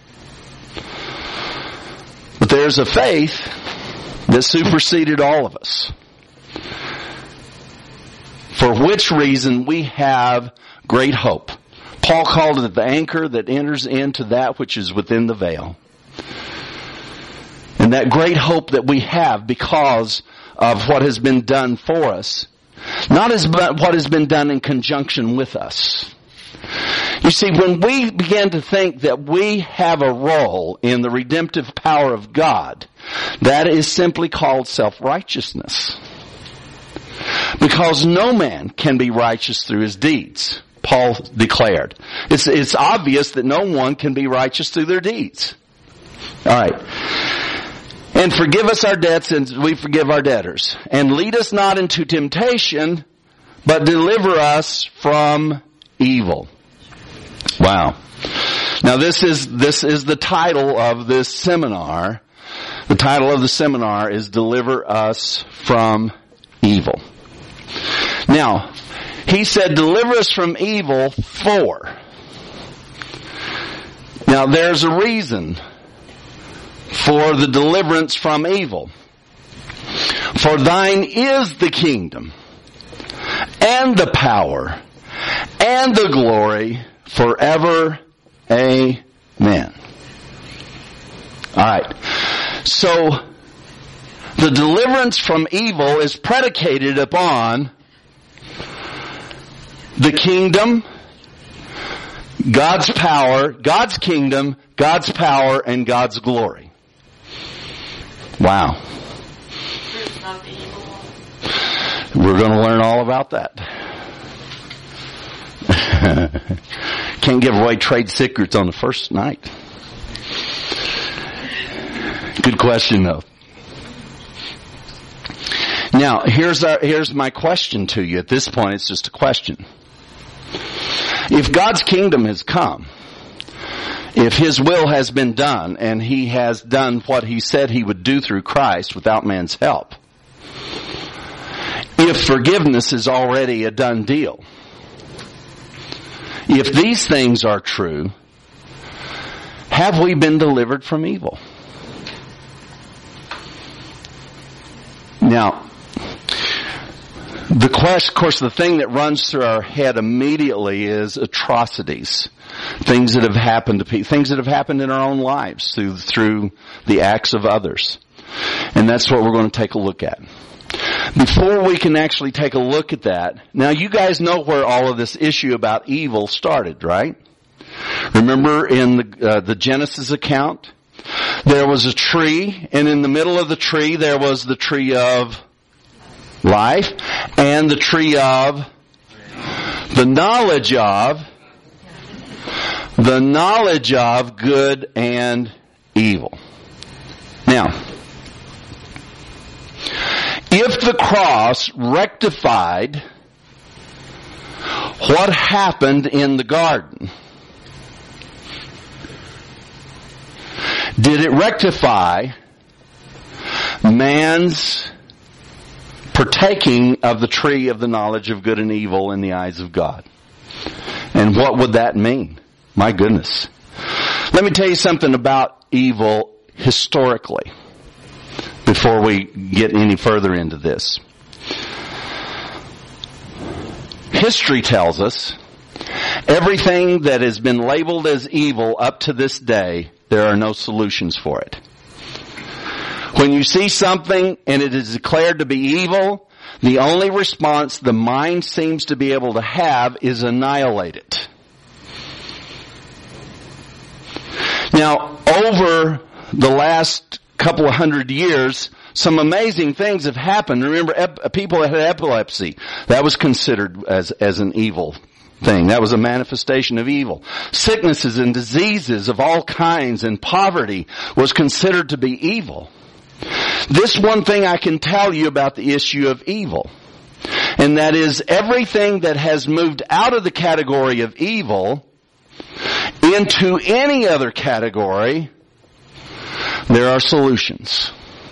Speaker 1: But there's a faith that superseded all of us. For which reason we have great hope. Paul called it the anchor that enters into that which is within the veil. And that great hope that we have because of what has been done for us. Not as what has been done in conjunction with us. You see, when we begin to think that we have a role in the redemptive power of God, that is simply called self-righteousness. Because no man can be righteous through his deeds, Paul declared. It's obvious that no one can be righteous through their deeds. Alright. And forgive us our debts and we forgive our debtors. And lead us not into temptation, but deliver us from evil. Wow. Now this is the title of this seminar. The title of the seminar is Deliver Us from Evil. Now, he said, deliver us from evil for. Now, there's a reason for the deliverance from evil. For thine is the kingdom, and the power, and the glory, forever. Amen. Alright. So, the deliverance from evil is predicated upon the kingdom, God's power, God's kingdom, God's power, and God's glory. Wow.
Speaker 3: It's not the evil one.
Speaker 1: We're going to learn all about that. Can't give away trade secrets on the first night. Good question, though. Now, here's my question to you. At this point, it's just a question. If God's kingdom has come, if His will has been done, and He has done what He said He would do through Christ without man's help, if forgiveness is already a done deal, if these things are true, have we been delivered from evil? Now, of course, the thing that runs through our head immediately is atrocities. Things that have happened to people, things that have happened in our own lives through the acts of others. And that's what we're going to take a look at. Before we can actually take a look at that, now you guys know where all of this issue about evil started, right? Remember in the Genesis account? There was a tree, and in the middle of the tree there was the tree of life and the tree of the knowledge of good and evil. Now, if the cross rectified what happened in the garden, did it rectify man's partaking of the tree of the knowledge of good and evil in the eyes of God? And what would that mean? My goodness. Let me tell you something about evil historically before we get any further into this. History tells us everything that has been labeled as evil up to this day, there are no solutions for it. When you see something and it is declared to be evil, the only response the mind seems to be able to have is annihilate it. Now, over the last couple of 100 years, some amazing things have happened. Remember, people that had epilepsy, that was considered as an evil thing. That was a manifestation of evil. Sicknesses and diseases of all kinds and poverty was considered to be evil. This one thing I can tell you about the issue of evil, and that is everything that has moved out of the category of evil into any other category, there are solutions.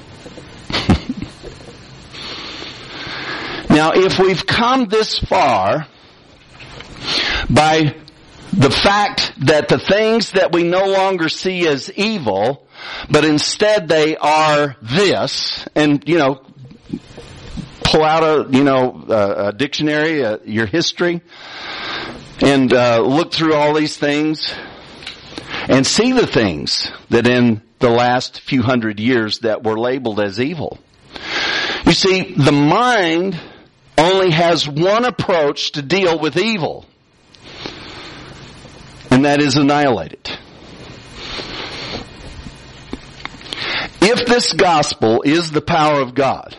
Speaker 1: Now, if we've come this far by the fact that the things that we no longer see as evil, but instead they are this, and, pull out a dictionary, your history, and look through all these things, and see the things that in the last few hundred years that were labeled as evil. You see, the mind only has one approach to deal with evil. and that is annihilate it. If this gospel is the power of God,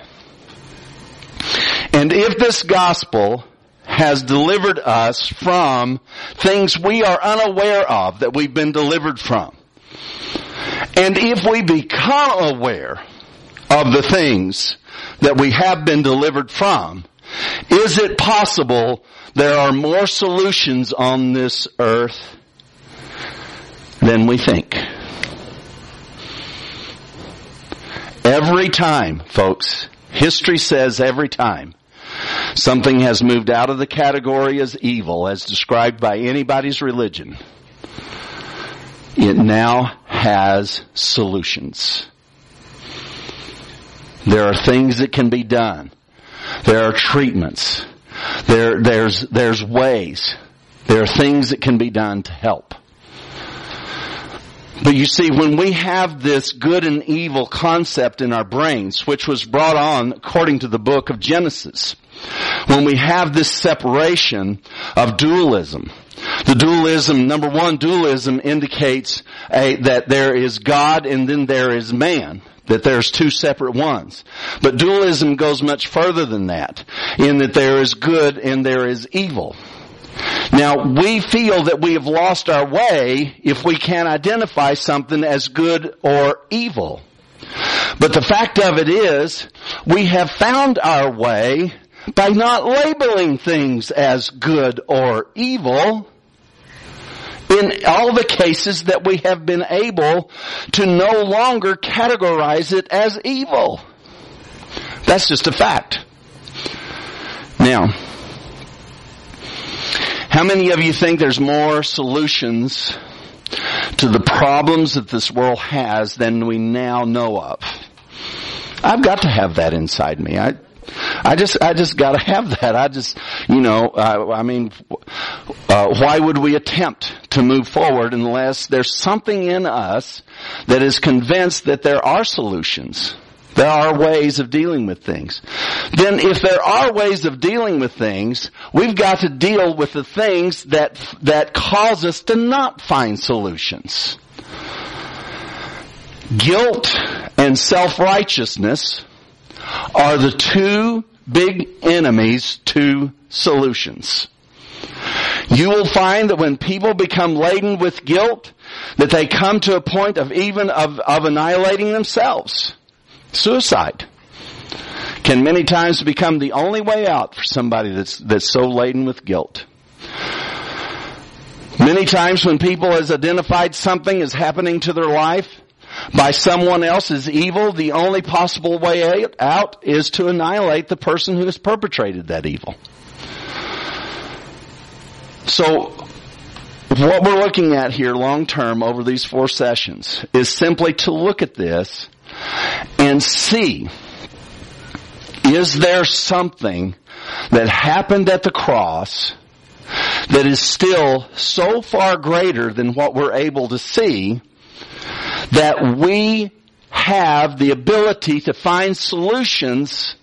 Speaker 1: and if this gospel has delivered us from things we are unaware of that we've been delivered from, and if we become aware of the things that we have been delivered from, is it possible there are more solutions on this earth than we think? Every time, folks, history says every time something has moved out of the category as evil, as described by anybody's religion, it now has solutions. There are things that can be done. There are treatments. There's ways. There are things that can be done to help. But you see, when we have this good and evil concept in our brains, which was brought on according to the book of Genesis, when we have this separation of dualism, the dualism, number one, dualism indicates that there is God and then there is man, that there's two separate ones. But dualism goes much further than that, in that there is good and there is evil. Now, we feel that we have lost our way if we can't identify something as good or evil. But the fact of it is, we have found our way by not labeling things as good or evil in all the cases that we have been able to no longer categorize it as evil. That's just a fact. Now, how many of you think there's more solutions to the problems that this world has than we now know of? I've got to have that inside me. I just got to have that. Why would we attempt to move forward unless there's something in us that is convinced that there are solutions? There are ways of dealing with things. Then if there are ways of dealing with things, we've got to deal with the things that cause us to not find solutions. Guilt and self-righteousness are the two big enemies to solutions. You will find that when people become laden with guilt, that they come to a point of annihilating themselves. Suicide can many times become the only way out for somebody that's so laden with guilt. Many times when people has identified something is happening to their life by someone else as evil, the only possible way out is to annihilate the person who has perpetrated that evil. So, what we're looking at here long term over these 4 sessions is simply to look at this and see, is there something that happened at the cross that is still so far greater than what we're able to see that we have the ability to find solutions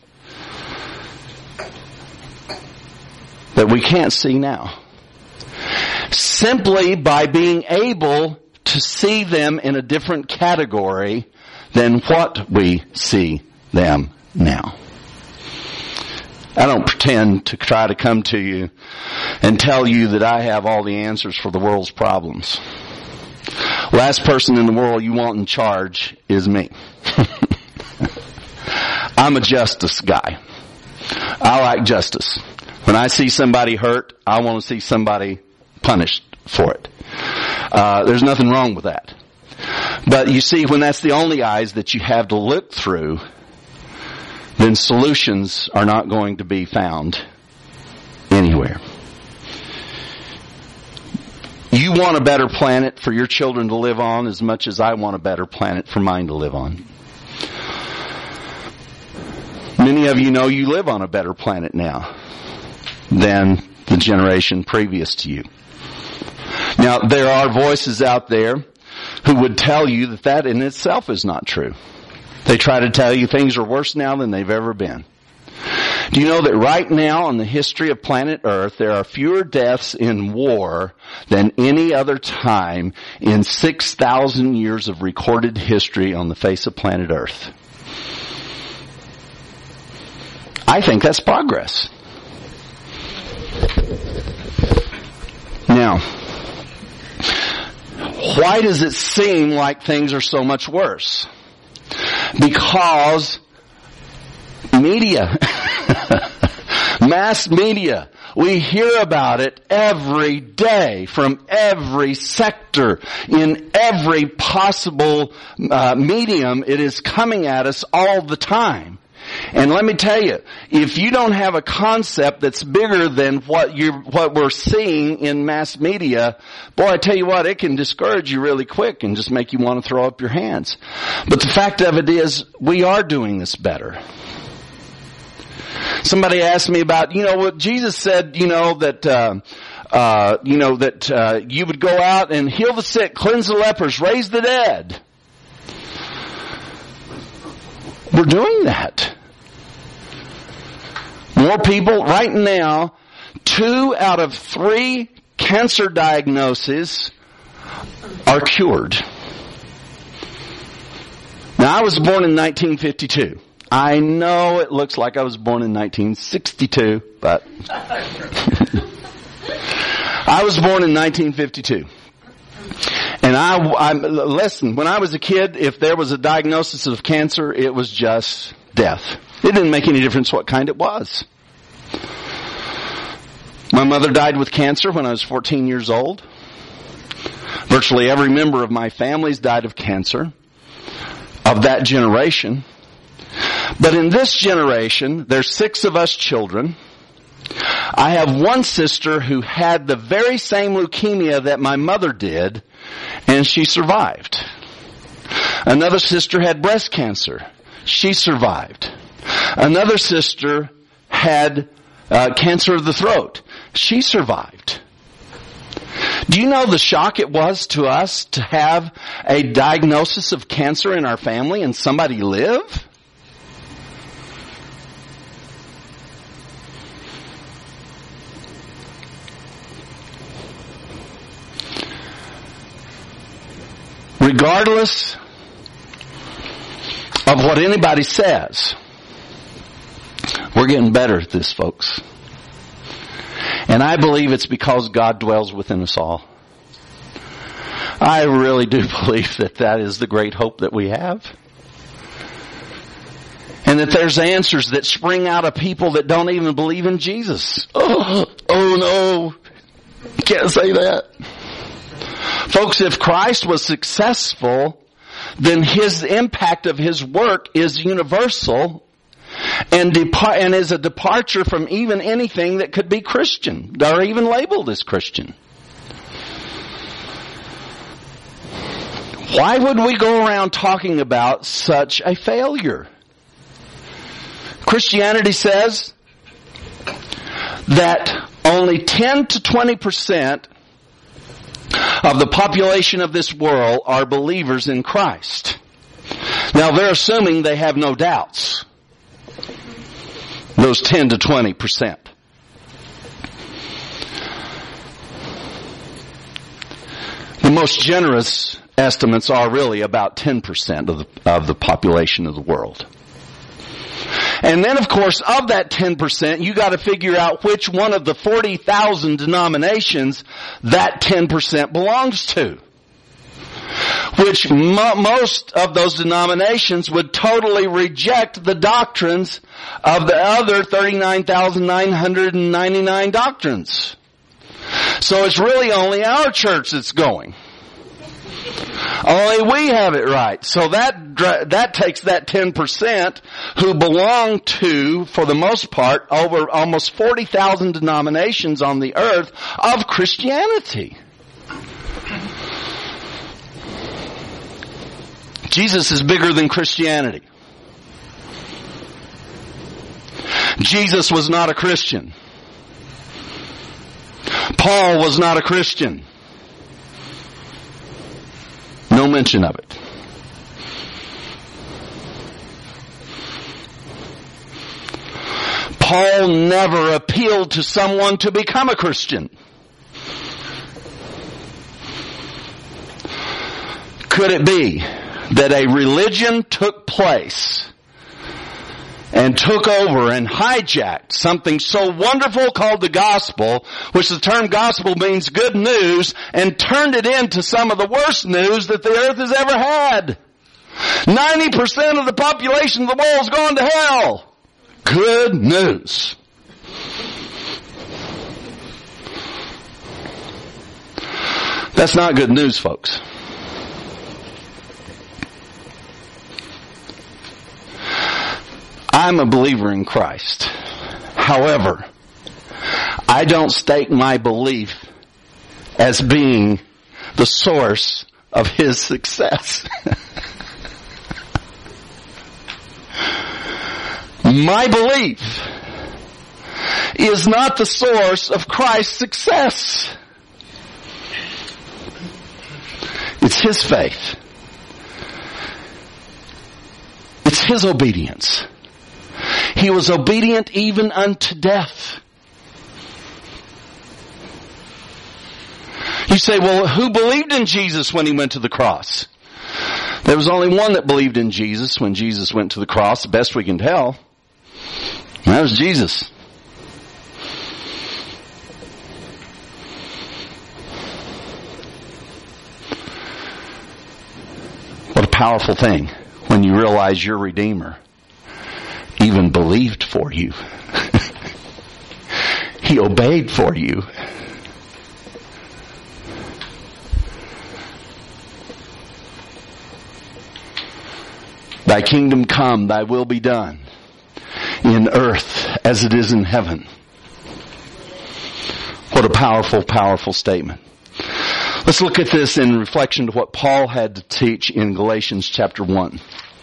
Speaker 1: that we can't see now? Simply by being able to see them in a different category than what we see them now. I don't pretend to try to come to you and tell you that I have all the answers for the world's problems. Last person in the world you want in charge is me. I'm a justice guy. I like justice. When I see somebody hurt, I want to see somebody punished for it. There's nothing wrong with that. But you see, when that's the only eyes that you have to look through, then solutions are not going to be found anywhere. You want a better planet for your children to live on as much as I want a better planet for mine to live on. Many of you know you live on a better planet now than the generation previous to you. Now, there are voices out there who would tell you that in itself is not true. They try to tell you things are worse now than they've ever been. Do you know that right now in the history of planet Earth, there are fewer deaths in war than any other time in 6,000 years of recorded history on the face of planet Earth? I think that's progress. Now, why does it seem like things are so much worse? Because media, mass media, we hear about it every day from every sector, in every possible medium. It is coming at us all the time. And let me tell you, if you don't have a concept that's bigger than what we're seeing in mass media, boy, I tell you what, it can discourage you really quick and just make you want to throw up your hands. But the fact of it is, we are doing this better. Somebody asked me about, what Jesus said, that you would go out and heal the sick, cleanse the lepers, raise the dead. We're doing that. More people, right now, 2 out of 3 cancer diagnoses are cured. Now, I was born in 1952. I know it looks like I was born in 1962, but I was born in 1952. And listen, when I was a kid, if there was a diagnosis of cancer, it was just death. It didn't make any difference what kind it was. My mother died with cancer when I was 14 years old. Virtually every member of my family's died of cancer of that generation. But in this generation, there's 6 of us children. I have one sister who had the very same leukemia that my mother did, and she survived. Another sister had breast cancer. She survived. Another sister had cancer of the throat. She survived. Do you know the shock it was to us to have a diagnosis of cancer in our family and somebody live? Regardless of what anybody says, we're getting better at this, folks. And I believe it's because God dwells within us all. I really do believe that is the great hope that we have. And that there's answers that spring out of people that don't even believe in Jesus. Oh no, can't say that. Folks, if Christ was successful, then his impact of his work is universal and is a departure from even anything that could be Christian or even labeled as Christian. Why would we go around talking about such a failure? Christianity says that only 10 to 20% of the population of this world are believers in Christ. Now they're assuming they have no doubts. Those 10 to 20%. The most generous estimates are really about 10% of the population of the world. And then, of course, of that 10%, you got to figure out which one of the 40,000 denominations that 10% belongs to. Which most of those denominations would totally reject the doctrines of the other 39,999 doctrines. So it's really only our church that's going. Only we have it right. So that takes that 10% who belong to, for the most part, over almost 40,000 denominations on the earth of Christianity. Jesus is bigger than Christianity. Jesus was not a Christian. Paul was not a Christian. No mention of it. Paul never appealed to someone to become a Christian. Could it be that a religion took place and took over and hijacked something so wonderful called the gospel, which the term gospel means good news, and turned it into some of the worst news that the earth has ever had? 90% of the population of the world is going to hell. Good news. That's not good news, folks. I'm a believer in Christ. However, I don't stake my belief as being the source of His success. My belief is not the source of Christ's success. It's His faith. It's His obedience. He was obedient even unto death. You say, well, who believed in Jesus when He went to the cross? There was only one that believed in Jesus when Jesus went to the cross, the best we can tell. And that was Jesus. What a powerful thing when you realize your Redeemer even believed for you. He obeyed for you. Thy kingdom come, thy will be done in earth as it is in heaven. What a powerful, powerful statement. Let's look at this in reflection to what Paul had to teach in Galatians chapter 1.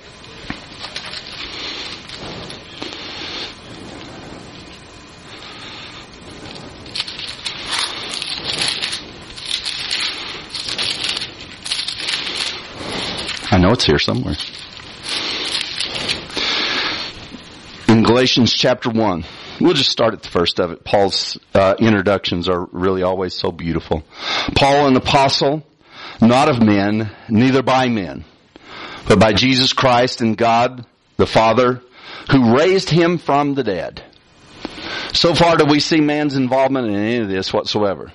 Speaker 1: I know it's here somewhere. In Galatians chapter 1. We'll just start at the first of it. Paul's introductions are really always so beautiful. Paul, an apostle, not of men, neither by men, but by Jesus Christ and God the Father, who raised Him from the dead. So far do we see man's involvement in any of this whatsoever.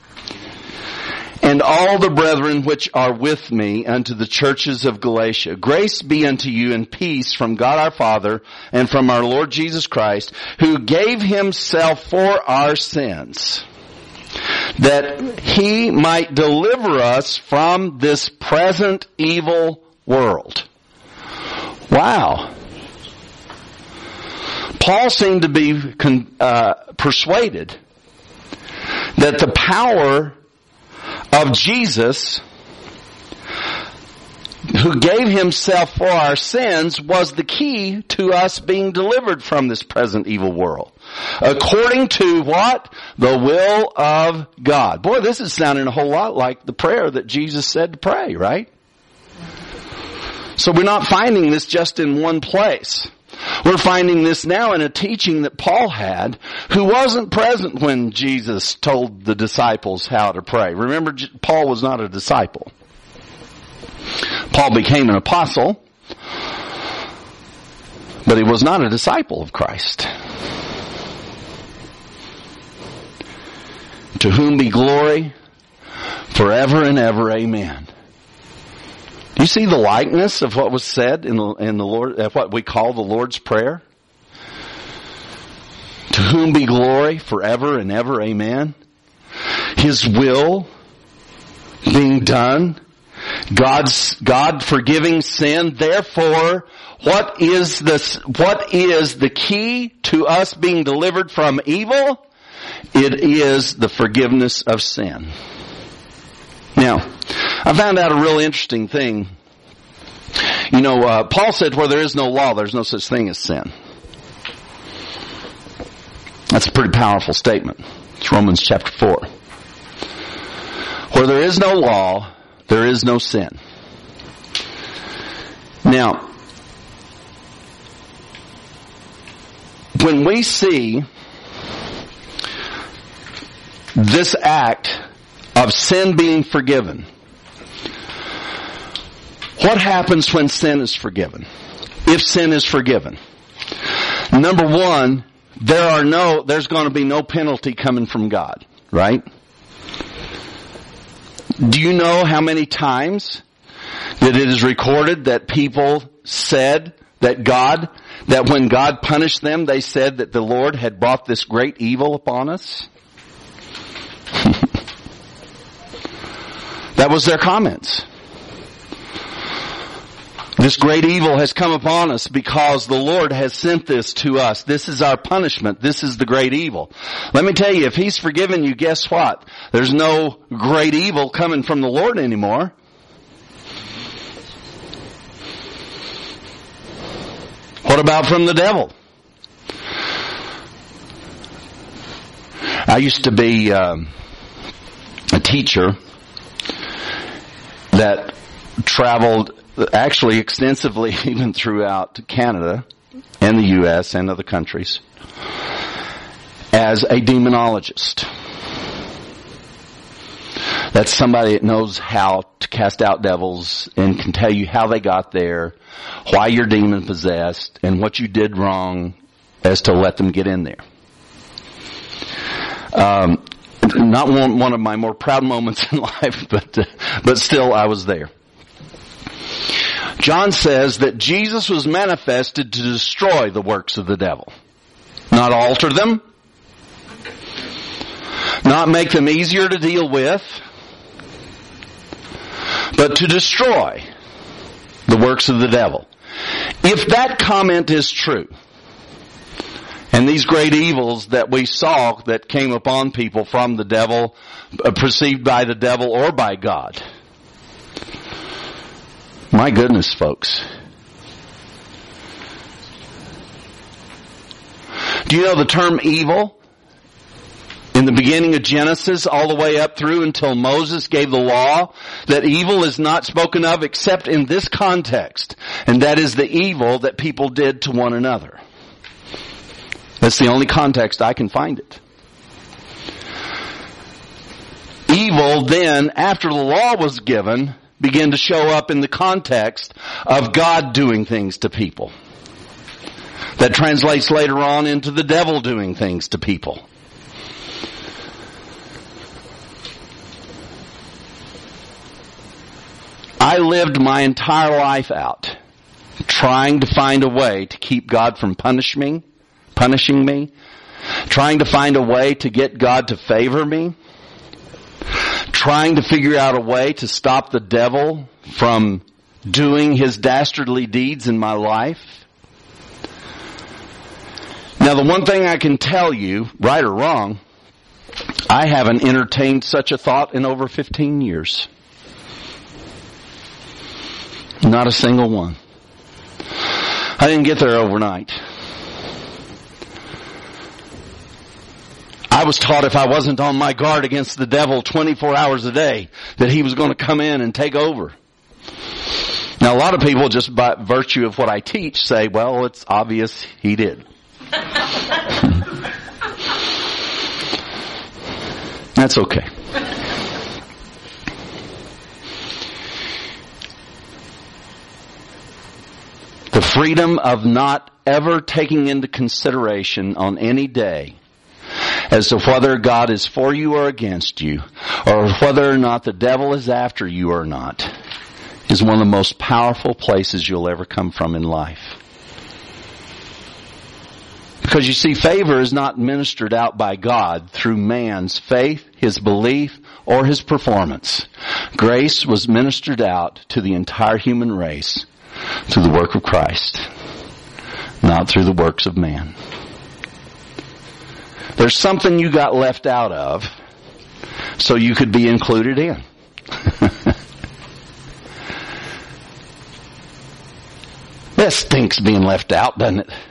Speaker 1: And all the brethren which are with me unto the churches of Galatia. Grace be unto you and peace from God our Father and from our Lord Jesus Christ, who gave Himself for our sins, that He might deliver us from this present evil world. Wow. Paul seemed to be persuaded that the power of Jesus, who gave Himself for our sins, was the key to us being delivered from this present evil world. According to what? The will of God. Boy, this is sounding a whole lot like the prayer that Jesus said to pray, right? So we're not finding this just in one place. We're finding this now in a teaching that Paul had, who wasn't present when Jesus told the disciples how to pray. Remember, Paul was not a disciple. Paul became an apostle, but he was not a disciple of Christ. To whom be glory forever and ever. Amen. You see the likeness of what was said in the Lord, what we call the Lord's Prayer? To whom be glory forever and ever. Amen. His will being done. God forgiving sin. Therefore, what is the key to us being delivered from evil? It is the forgiveness of sin. Now, I found out a real interesting thing. You know, Paul said, where there is no law, there's no such thing as sin. That's a pretty powerful statement. It's Romans chapter 4. Where there is no law, there is no sin. Now, when we see this act of sin being forgiven, what happens when sin is forgiven? If sin is forgiven. Number one, there's going to be no penalty coming from God, right? Do you know how many times that it is recorded that people said that when God punished them, they said that the Lord had brought this great evil upon us? That was their comments. This great evil has come upon us because the Lord has sent this to us. This is our punishment. This is the great evil. Let me tell you, if He's forgiven you, guess what? There's no great evil coming from the Lord anymore. What about from the devil? I used to be a teacher that traveled actually extensively even throughout Canada and the U.S. and other countries as a demonologist. That's somebody that knows how to cast out devils and can tell you how they got there, why you're demon possessed, and what you did wrong as to let them get in there. Not one of my more proud moments in life, but still I was there. John says that Jesus was manifested to destroy the works of the devil. Not alter them. Not make them easier to deal with. But to destroy the works of the devil. If that comment is true, and these great evils that we saw that came upon people from the devil, perceived by the devil or by God, my goodness, folks. Do you know the term evil? In the beginning of Genesis, all the way up through until Moses gave the law, that evil is not spoken of except in this context. And that is the evil that people did to one another. That's the only context I can find it. Evil then, after the law was given, began to show up in the context of God doing things to people. That translates later on into the devil doing things to people. I lived my entire life out trying to find a way to keep God from punishing me, trying to find a way to get God to favor me, trying to figure out a way to stop the devil from doing his dastardly deeds in my life. Now, the one thing I can tell you, right or wrong, I haven't entertained such a thought in over 15 years. Not a single one. I didn't get there overnight. I was taught if I wasn't on my guard against the devil 24 hours a day, that he was going to come in and take over. Now, a lot of people, just by virtue of what I teach, say, well, it's obvious he did. That's okay. The freedom of not ever taking into consideration on any day as to whether God is for you or against you, or whether or not the devil is after you or not, is one of the most powerful places you'll ever come from in life. Because you see, favor is not ministered out by God through man's faith, his belief, or his performance. Grace was ministered out to the entire human race through the work of Christ, not through the works of man. There's something you got left out of so you could be included in. That stinks being left out, doesn't it?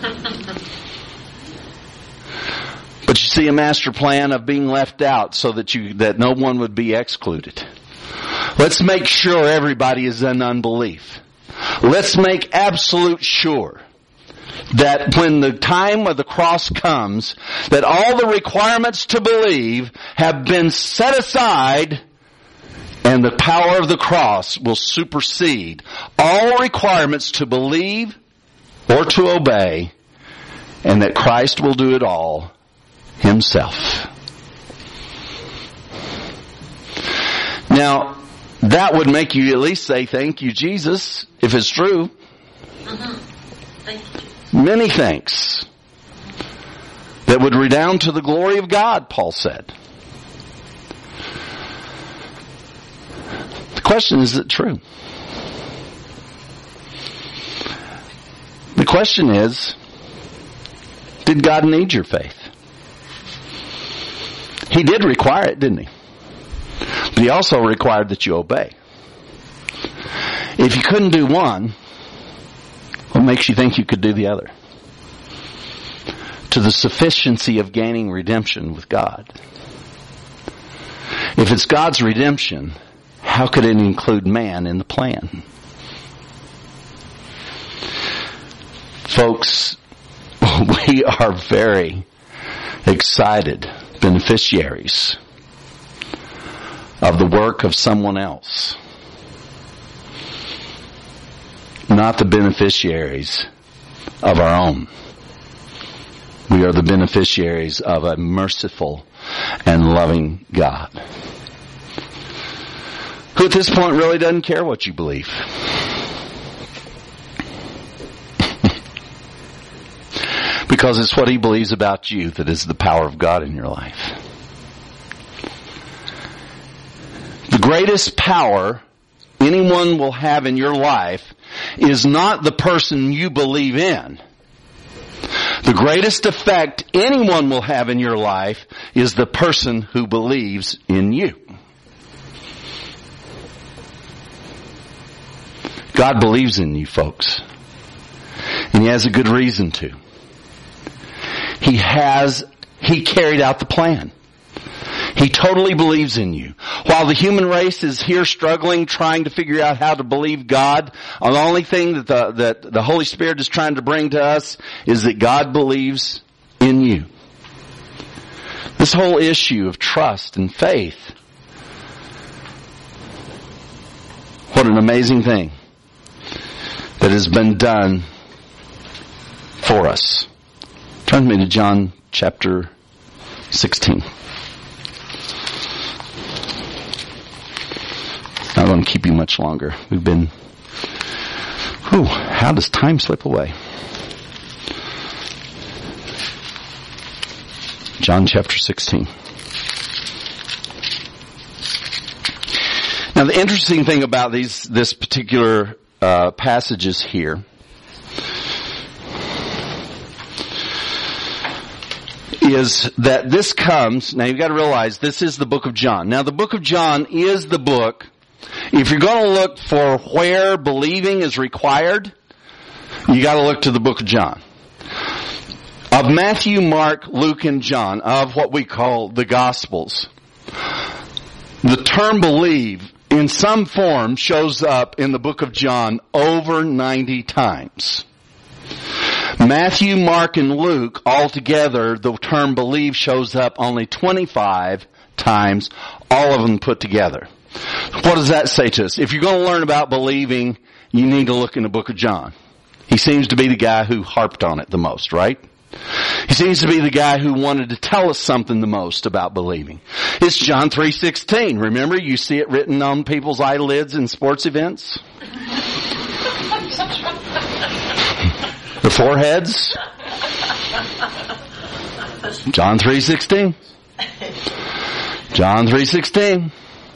Speaker 1: But you see a master plan of being left out so that no one would be excluded. Let's make sure everybody is in unbelief. Let's make absolute sure that when the time of the cross comes, that all the requirements to believe have been set aside, and the power of the cross will supersede all requirements to believe or to obey, and that Christ will do it all himself. Now, that would make you at least say, thank you, Jesus, if it's true.
Speaker 3: Thank you.
Speaker 1: Many thanks. That would redound to the glory of God, Paul said. The question is it true? The question is, did God need your faith? He did require it, didn't he? But he also required that you obey. If you couldn't do one, what makes you think you could do the other? To the sufficiency of gaining redemption with God. If it's God's redemption, how could it include man in the plan? Folks, we are very excited beneficiaries of the work of someone else. Not the beneficiaries of our own. We are the beneficiaries of a merciful and loving God, who at this point really doesn't care what you believe. Because it's what he believes about you that is the power of God in your life. The greatest power anyone will have in your life is not the person you believe in. The greatest effect anyone will have in your life is the person who believes in you. God believes in you, folks. And he has a good reason to. He carried out the plan. He totally believes in you. While the human race is here struggling, trying to figure out how to believe God, the only thing that the Holy Spirit is trying to bring to us is that God believes in you. This whole issue of trust and faith, what an amazing thing that has been done for us. Turn with me to John chapter 16. Not going to keep you much longer. We've been, how does time slip away? John chapter 16. Now the interesting thing about this particular passages here is that this comes, now you've got to realize this is the book of John. Now the book of John is the book, if you're going to look for where believing is required, you got to look to the book of John. Of Matthew, Mark, Luke, and John, of what we call the Gospels, the term believe in some form shows up in the book of John over 90 times. Matthew, Mark, and Luke, altogether, the term believe shows up only 25 times, all of them put together. What does that say to us? If you're going to learn about believing, you need to look in the book of John. He seems to be the guy who harped on it the most, right? He seems to be the guy who wanted to tell us something the most about believing. It's John 3:16. Remember, you see it written on people's eyelids in sports events? The foreheads? John 3:16. John 3:16.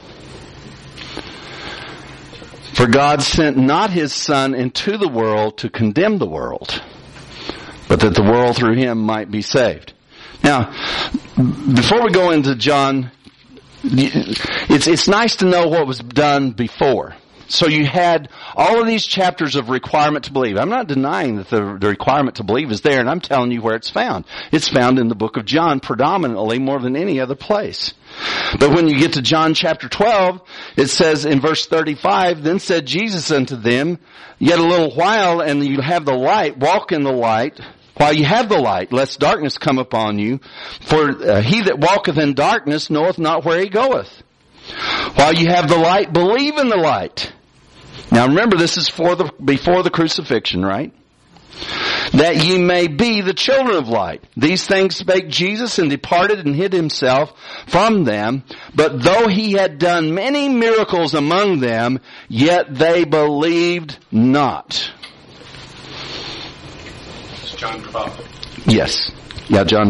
Speaker 1: For God sent not his Son into the world to condemn the world, but that the world through him might be saved. Now, before we go into John, it's nice to know what was done before. So you had all of these chapters of requirement to believe. I'm not denying that the requirement to believe is there, and I'm telling you where it's found. It's found in the book of John predominantly more than any other place. But when you get to John chapter 12, it says in verse 35, "Then said Jesus unto them, Yet a little while, and you have the light, walk in the light, while you have the light, lest darkness come upon you. For he that walketh in darkness knoweth not where he goeth. While you have the light, believe in the light." Now remember, this is before the crucifixion, right? "That ye may be the children of light. These things spake Jesus, and departed and hid himself from them. But though he had done many miracles among them, yet they believed not."
Speaker 5: It's John 12.
Speaker 1: Yes. Yeah, John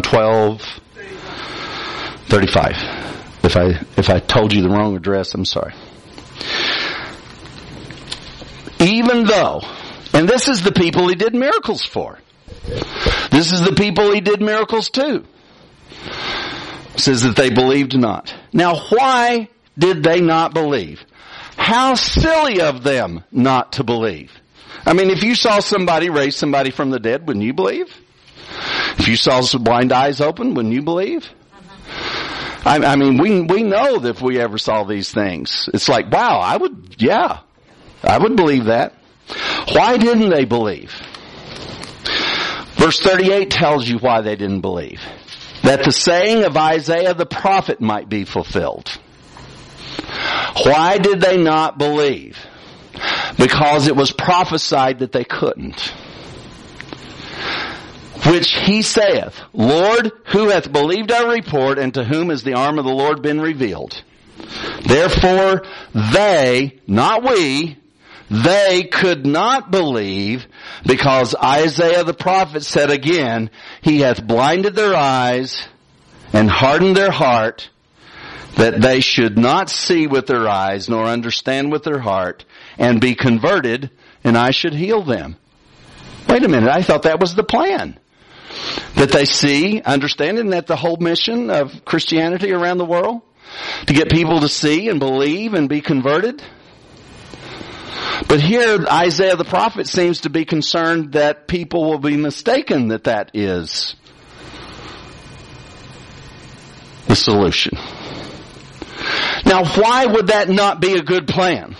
Speaker 1: 12:35. If I told you the wrong address, I'm sorry. Even though, and this is the people he did miracles for. This is the people he did miracles to. It says that they believed not. Now why did they not believe? How silly of them not to believe. I mean, if you saw somebody raise somebody from the dead, wouldn't you believe? If you saw some blind eyes open, wouldn't you believe? I mean, we know that if we ever saw these things, it's like, wow, I would believe that. Why didn't they believe? Verse 38 tells you why they didn't believe. That the saying of Isaiah the prophet might be fulfilled. Why did they not believe? Because it was prophesied that they couldn't. Which he saith, Lord, who hath believed our report, and to whom has the arm of the Lord been revealed? Therefore they, not we, they could not believe, because Isaiah the prophet said again, He hath blinded their eyes and hardened their heart, that they should not see with their eyes, nor understand with their heart, and be converted, and I should heal them. Wait a minute, I thought that was the plan. That they see, understand, isn't that the whole mission of Christianity around the world? To get people to see and believe and be converted? But here, Isaiah the prophet seems to be concerned that people will be mistaken that that is the solution. Now, why would that not be a good plan?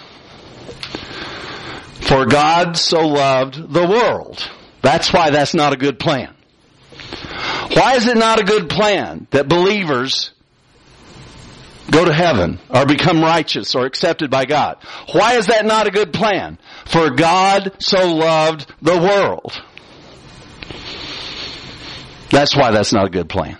Speaker 1: For God so loved the world. That's why that's not a good plan. Why is it not a good plan that believers go to heaven or become righteous or accepted by God? Why is that not a good plan? For God so loved the world. That's why that's not a good plan.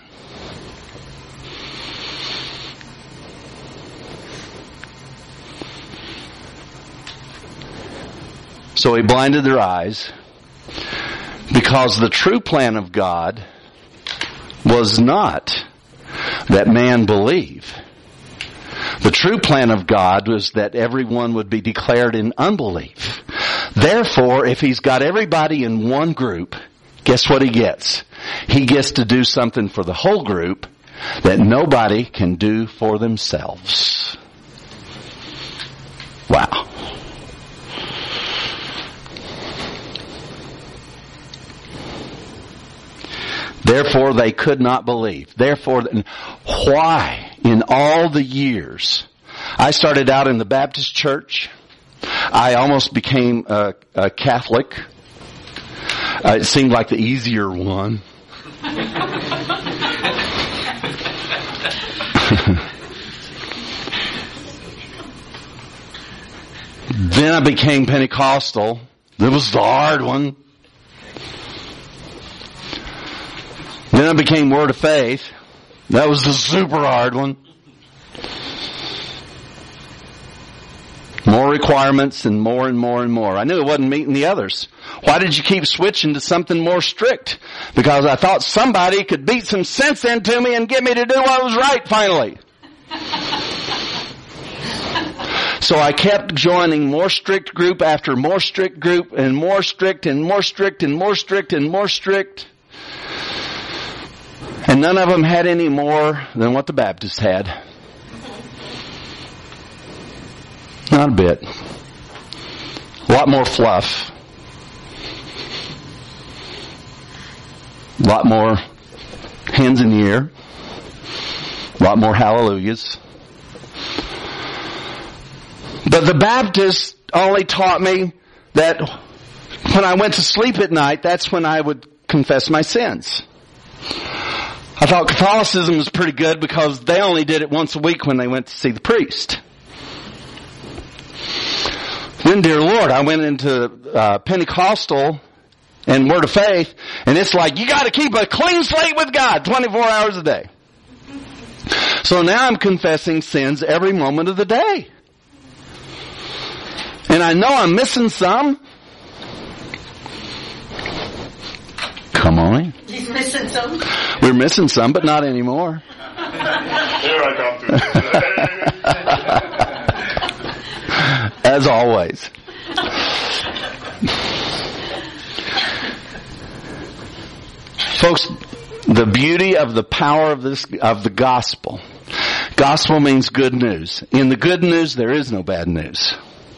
Speaker 1: So He blinded their eyes, because the true plan of God was not that man believe. The true plan of God was that everyone would be declared in unbelief. Therefore, if He's got everybody in one group, guess what He gets? He gets to do something for the whole group that nobody can do for themselves. Wow. Therefore, they could not believe. Therefore, why in all the years? I started out in the Baptist church. I almost became a Catholic. It seemed like the easier one. Then I became Pentecostal. That was the hard one. Then I became Word of Faith. That was the super hard one. More requirements and more and more and more. I knew it wasn't meeting the others. Why did you keep switching to something more strict? Because I thought somebody could beat some sense into me and get me to do what was right finally. So I kept joining more strict group after more strict group, and more strict and more strict and more strict and more strict. And none of them had any more than what the Baptists had. Not a bit. lot more fluff. A lot more hands in the air. A lot more hallelujahs. But the Baptists only taught me that when I went to sleep at night, that's when I would confess my sins. I thought Catholicism was pretty good because they only did it once a week when they went to see the priest. Then, dear Lord, I went into Pentecostal and Word of Faith, and it's like, you gotta keep a clean slate with God 24 hours a day. So now I'm confessing sins every moment of the day. And I know I'm missing some. Come on.
Speaker 4: He's missing some.
Speaker 1: We're missing some, but not anymore.
Speaker 5: Here I come to
Speaker 1: As always. Folks, the beauty of the power of the gospel. Gospel means good news. In the good news, there is no bad news.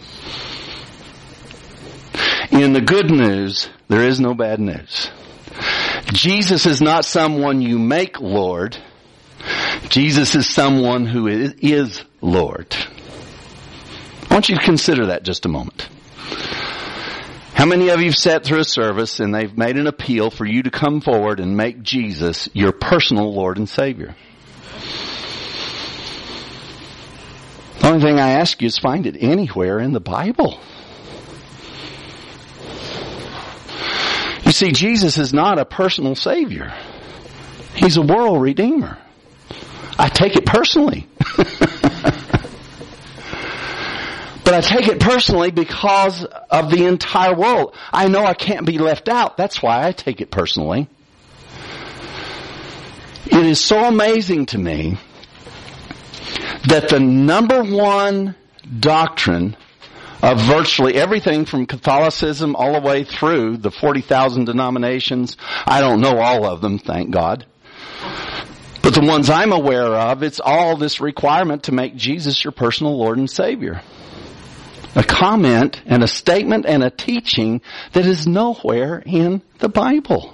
Speaker 1: In the good news, there is no bad news. Jesus is not someone you make Lord. Jesus is someone who is Lord. I want you to consider that just a moment. How many of you have sat through a service and they've made an appeal for you to come forward and make Jesus your personal Lord and Savior? The only thing I ask you is find it anywhere in the Bible. You see, Jesus is not a personal Savior. He's a world Redeemer. I take it personally. But I take it personally because of the entire world. I know I can't be left out. That's why I take it personally. It is so amazing to me that the number one doctrine of virtually everything from Catholicism all the way through the 40,000 denominations, I don't know all of them, thank God. But the ones I'm aware of, it's all this requirement to make Jesus your personal Lord and Savior. A comment and a statement and a teaching that is nowhere in the Bible.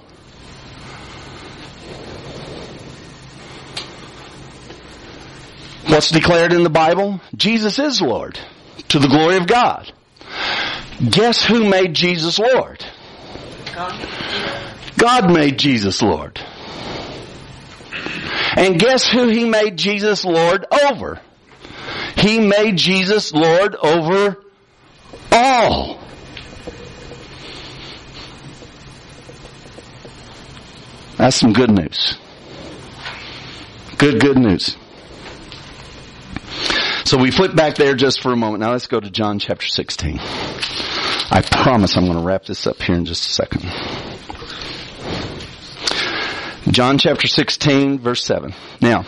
Speaker 1: What's declared in the Bible? Jesus is Lord, to the glory of God. Guess who made Jesus Lord? God made Jesus Lord. And guess who He made Jesus Lord over? He made Jesus Lord over all. That's some good news. Good news. So we flip back there just for a moment. Now let's go to John chapter 16. I promise I'm going to wrap this up here in just a second. John chapter 16, verse 7. Now,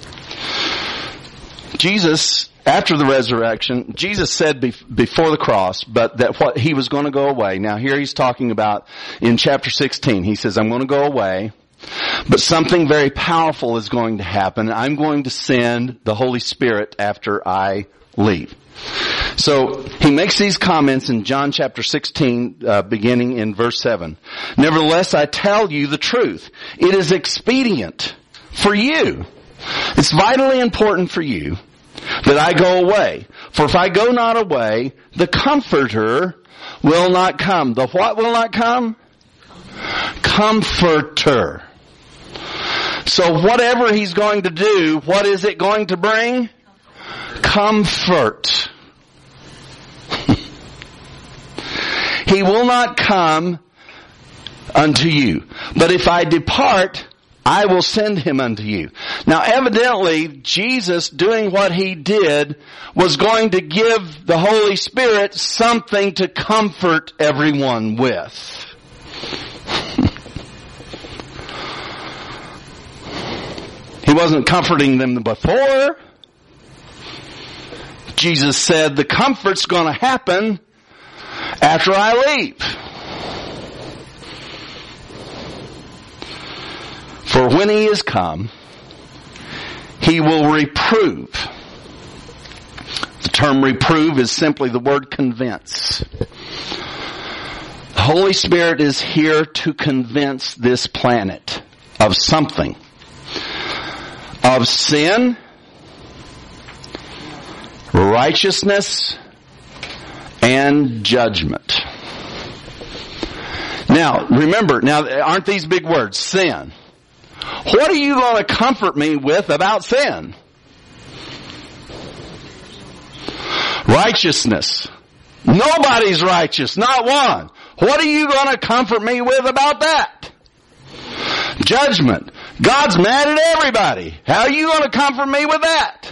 Speaker 1: Jesus, after the resurrection, Jesus said before the cross, but that what He was going to go away. Now here He's talking about in chapter 16. He says, I'm going to go away, but something very powerful is going to happen. I'm going to send the Holy Spirit after I leave. So He makes these comments in John chapter 16, beginning in verse 7. Nevertheless, I tell you the truth. It is expedient for you. It's vitally important for you that I go away. For if I go not away, the Comforter will not come. The what will not come? Comforter. So whatever He's going to do, what is it going to bring? Comfort. He will not come unto you. But if I depart, I will send Him unto you. Now evidently, Jesus doing what He did was going to give the Holy Spirit something to comfort everyone with. He wasn't comforting them before. Jesus said the comfort's going to happen after I leave. For when He is come, He will reprove. The term reprove is simply the word convince. The Holy Spirit is here to convince this planet of something. Of sin, righteousness, and judgment. Now, remember, aren't these big words? Sin. What are you going to comfort me with about sin? Righteousness. Nobody's righteous, not one. What are you going to comfort me with about that? Judgment. God's mad at everybody. How are you going to comfort me with that?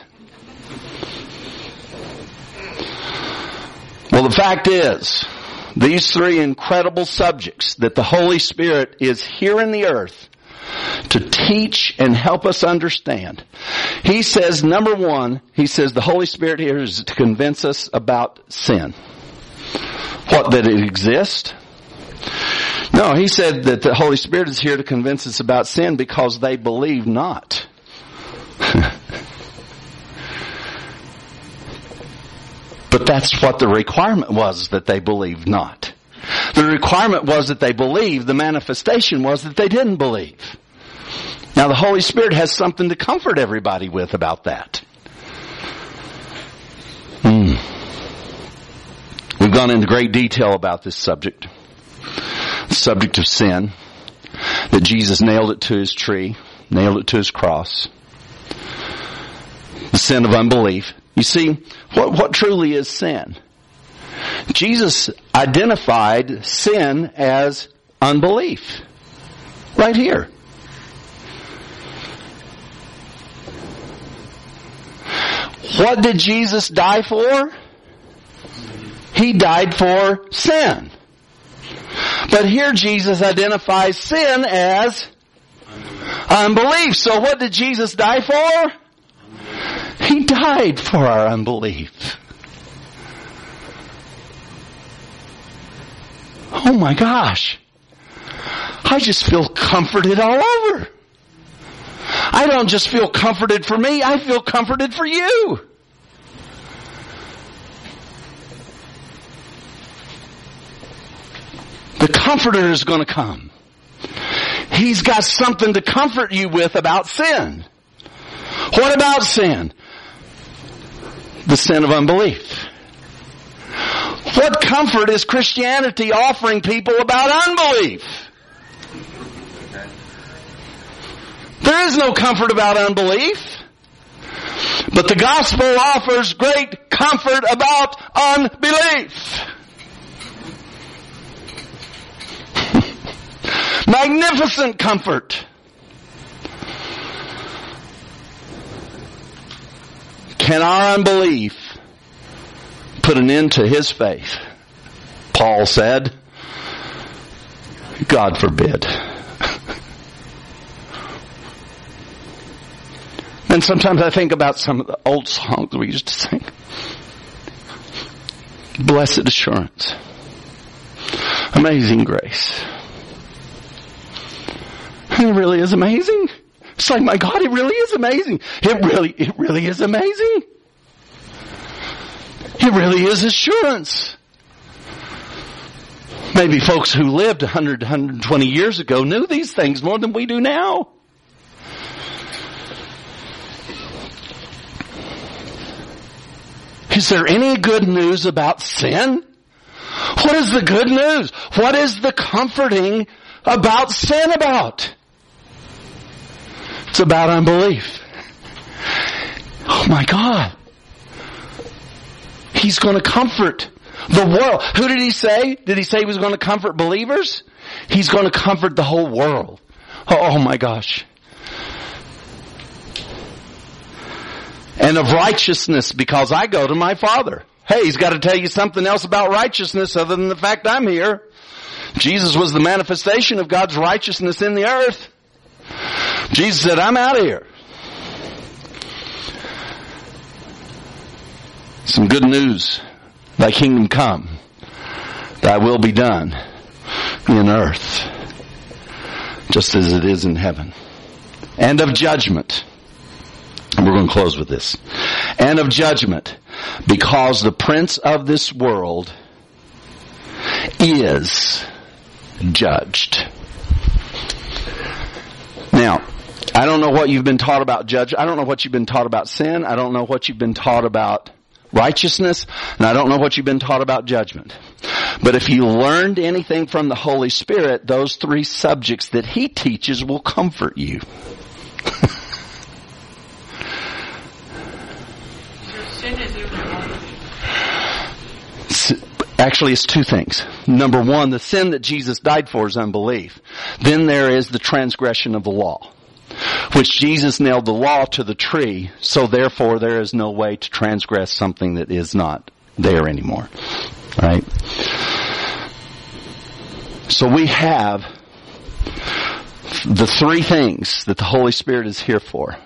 Speaker 1: Well, the fact is, these three incredible subjects that the Holy Spirit is here in the earth to teach and help us understand. He says, number one, he says the Holy Spirit here is to convince us about sin. What, that it exists? No, he said that the Holy Spirit is here to convince us about sin because they believe not. But that's what the requirement was, that they believed not. The requirement was that they believed. The manifestation was that they didn't believe. Now the Holy Spirit has something to comfort everybody with about that. We've gone into great detail about this subject. The subject of sin. That Jesus nailed it to his tree. Nailed it to his cross. The sin of unbelief. You see, what truly is sin? Jesus identified sin as unbelief. Right here. What did Jesus die for? He died for sin. But here Jesus identifies sin as unbelief. So what did Jesus die for? He died for our unbelief. Oh my gosh. I just feel comforted all over. I don't just feel comforted for me, I feel comforted for you. The Comforter is going to come. He's got something to comfort you with about sin. What about sin? The sin of unbelief. What comfort is Christianity offering people about unbelief? There is no comfort about unbelief. But the gospel offers great comfort about unbelief. Magnificent comfort. Can our unbelief put an end to his faith? Paul said, God forbid. And sometimes I think about some of the old songs we used to sing. Blessed assurance. Amazing grace. And it really is amazing. It's like, my God, it really is amazing. It really is amazing. It really is assurance. Maybe folks who lived 100, 120 years ago knew these things more than we do now. Is there any good news about sin? What is the good news? What is the comforting about sin about? It's about unbelief. Oh my God. He's going to comfort the world. Who did he say? Did he say he was going to comfort believers? He's going to comfort the whole world. Oh my gosh. And of righteousness, because I go to my Father. Hey, he's got to tell you something else about righteousness other than the fact I'm here. Jesus was the manifestation of God's righteousness in the earth. Jesus said, I'm out of here. Some good news. Thy kingdom come. Thy will be done in earth, just as it is in heaven. And of judgment. And we're going to close with this. And of judgment. because the prince of this world is judged. Now, I don't know what you've been taught about judgment. I don't know what you've been taught about sin. I don't know what you've been taught about righteousness. And I don't know what you've been taught about judgment. But if you learned anything from the Holy Spirit, those three subjects that He teaches will comfort you.
Speaker 3: Sin is even one.
Speaker 1: Actually, it's two things. Number one, the sin that Jesus died for is unbelief. Then there is the transgression of the law, which Jesus nailed the law to the tree, so therefore there is no way to transgress something that is not there anymore. Right? So we have the three things that the Holy Spirit is here for.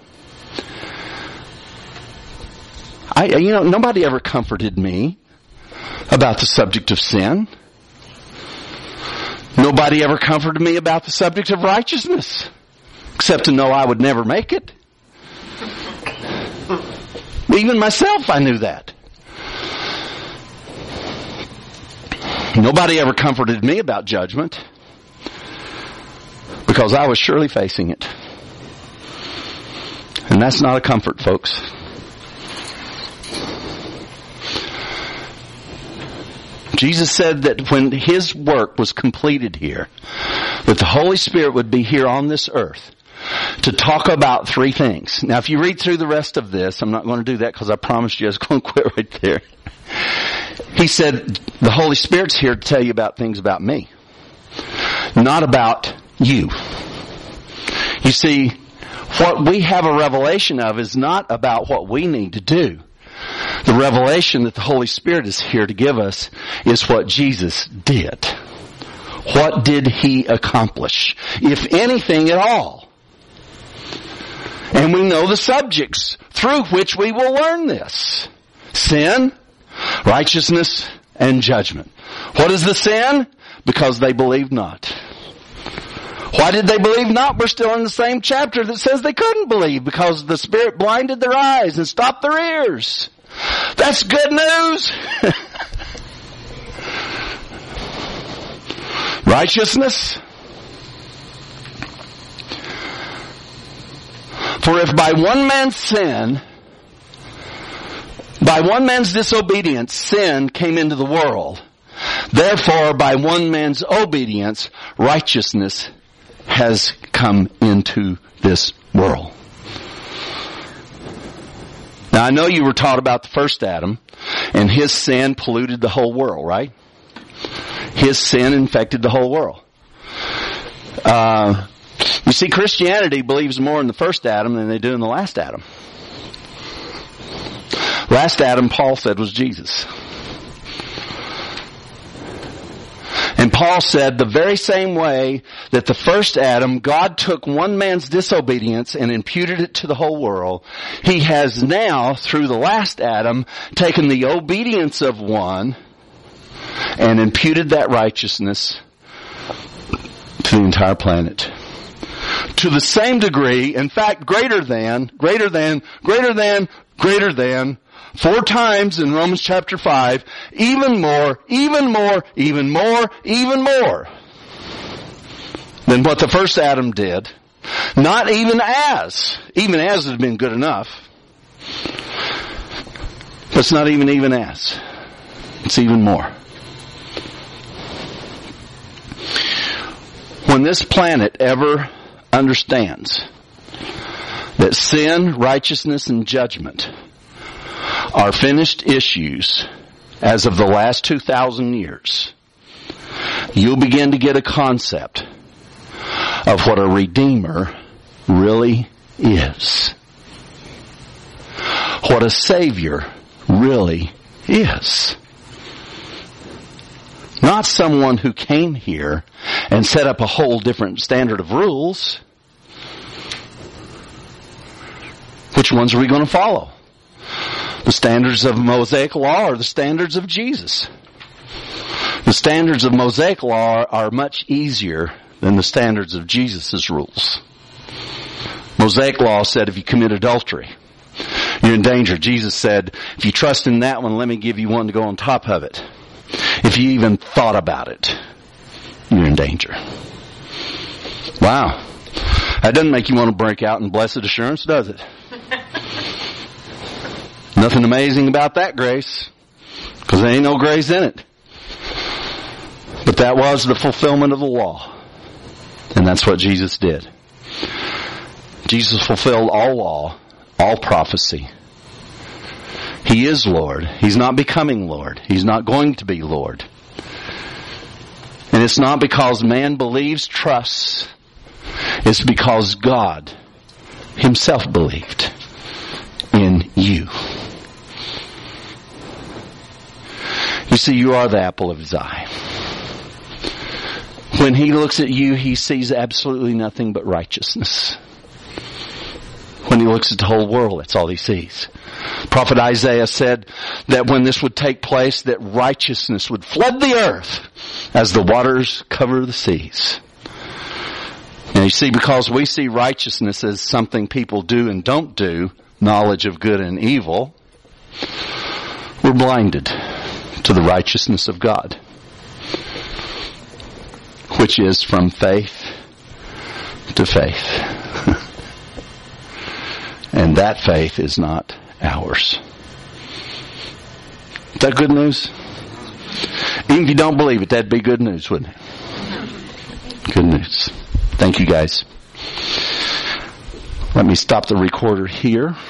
Speaker 1: Nobody ever comforted me about the subject of sin. Nobody ever comforted me about the subject of righteousness, except to know I would never make it. Even myself, I knew that. Nobody ever comforted me about judgment, because I was surely facing it. And that's not a comfort, folks. Jesus said that when His work was completed here, that the Holy Spirit would be here on this earth to talk about three things. Now, if you read through the rest of this, I'm not going to do that because I promised you I was going to quit right there. He said, the Holy Spirit's here to tell you about things about me, not about you. You see, what we have a revelation of is not about what we need to do. The revelation that the Holy Spirit is here to give us is what Jesus did. What did He accomplish? If anything at all. And we know the subjects through which we will learn this. Sin, righteousness, and judgment. What is the sin? Because they believed not. Why did they believe not? We're still in the same chapter that says they couldn't believe because the Spirit blinded their eyes and stopped their ears. That's good news. Righteousness. For if by one man's sin, by one man's disobedience, sin came into the world, therefore by one man's obedience, righteousness has come into this world. Now I know you were taught about the first Adam, and his sin polluted the whole world, right? His sin infected the whole world. You see, Christianity believes more in the first Adam than they do in the last Adam. Last Adam, Paul said, was Jesus. And Paul said the very same way that the first Adam, God took one man's disobedience and imputed it to the whole world, He has now, through the last Adam, taken the obedience of one and imputed that righteousness to the entire planet. To the same degree, in fact, greater than, 4 times in Romans chapter 5, even more than what the first Adam did. Not even as had been good enough. But it's not even as. It's even more. When this planet ever understands that sin, righteousness, and judgment are finished issues as of the last 2,000 years, you'll begin to get a concept of what a Redeemer really is. What a Savior really is. Not someone who came here and set up a whole different standard of rules. Which ones are we going to follow? The standards of Mosaic law or the standards of Jesus? The standards of Mosaic law are much easier than the standards of Jesus' rules. Mosaic law said if you commit adultery, You're in danger. Jesus said, if you trust in that one, let me give you one to go on top of it. If you even thought about it, you're in danger. Wow. That doesn't make you want to break out in blessed assurance, does it? Nothing amazing about that grace, because there ain't no grace in it. But that was the fulfillment of the law. And that's what Jesus did. Jesus fulfilled all law, all prophecy. He is Lord. He's not becoming Lord. He's not going to be Lord. And it's not because man believes, trusts. It's because God Himself believed in you. You see, you are the apple of His eye. When He looks at you, He sees absolutely nothing but righteousness. When He looks at the whole world, that's all He sees. Prophet Isaiah said that when this would take place, that righteousness would flood the earth as the waters cover the seas. Now you see, because we see righteousness as something people do and don't do, knowledge of good and evil, we're blinded to the righteousness of God, which is from faith to faith. And that faith is not ours. Is that good news? Even if you don't believe it, that'd be good news, wouldn't it? Good news. Thank you, guys. Let me stop the recorder here.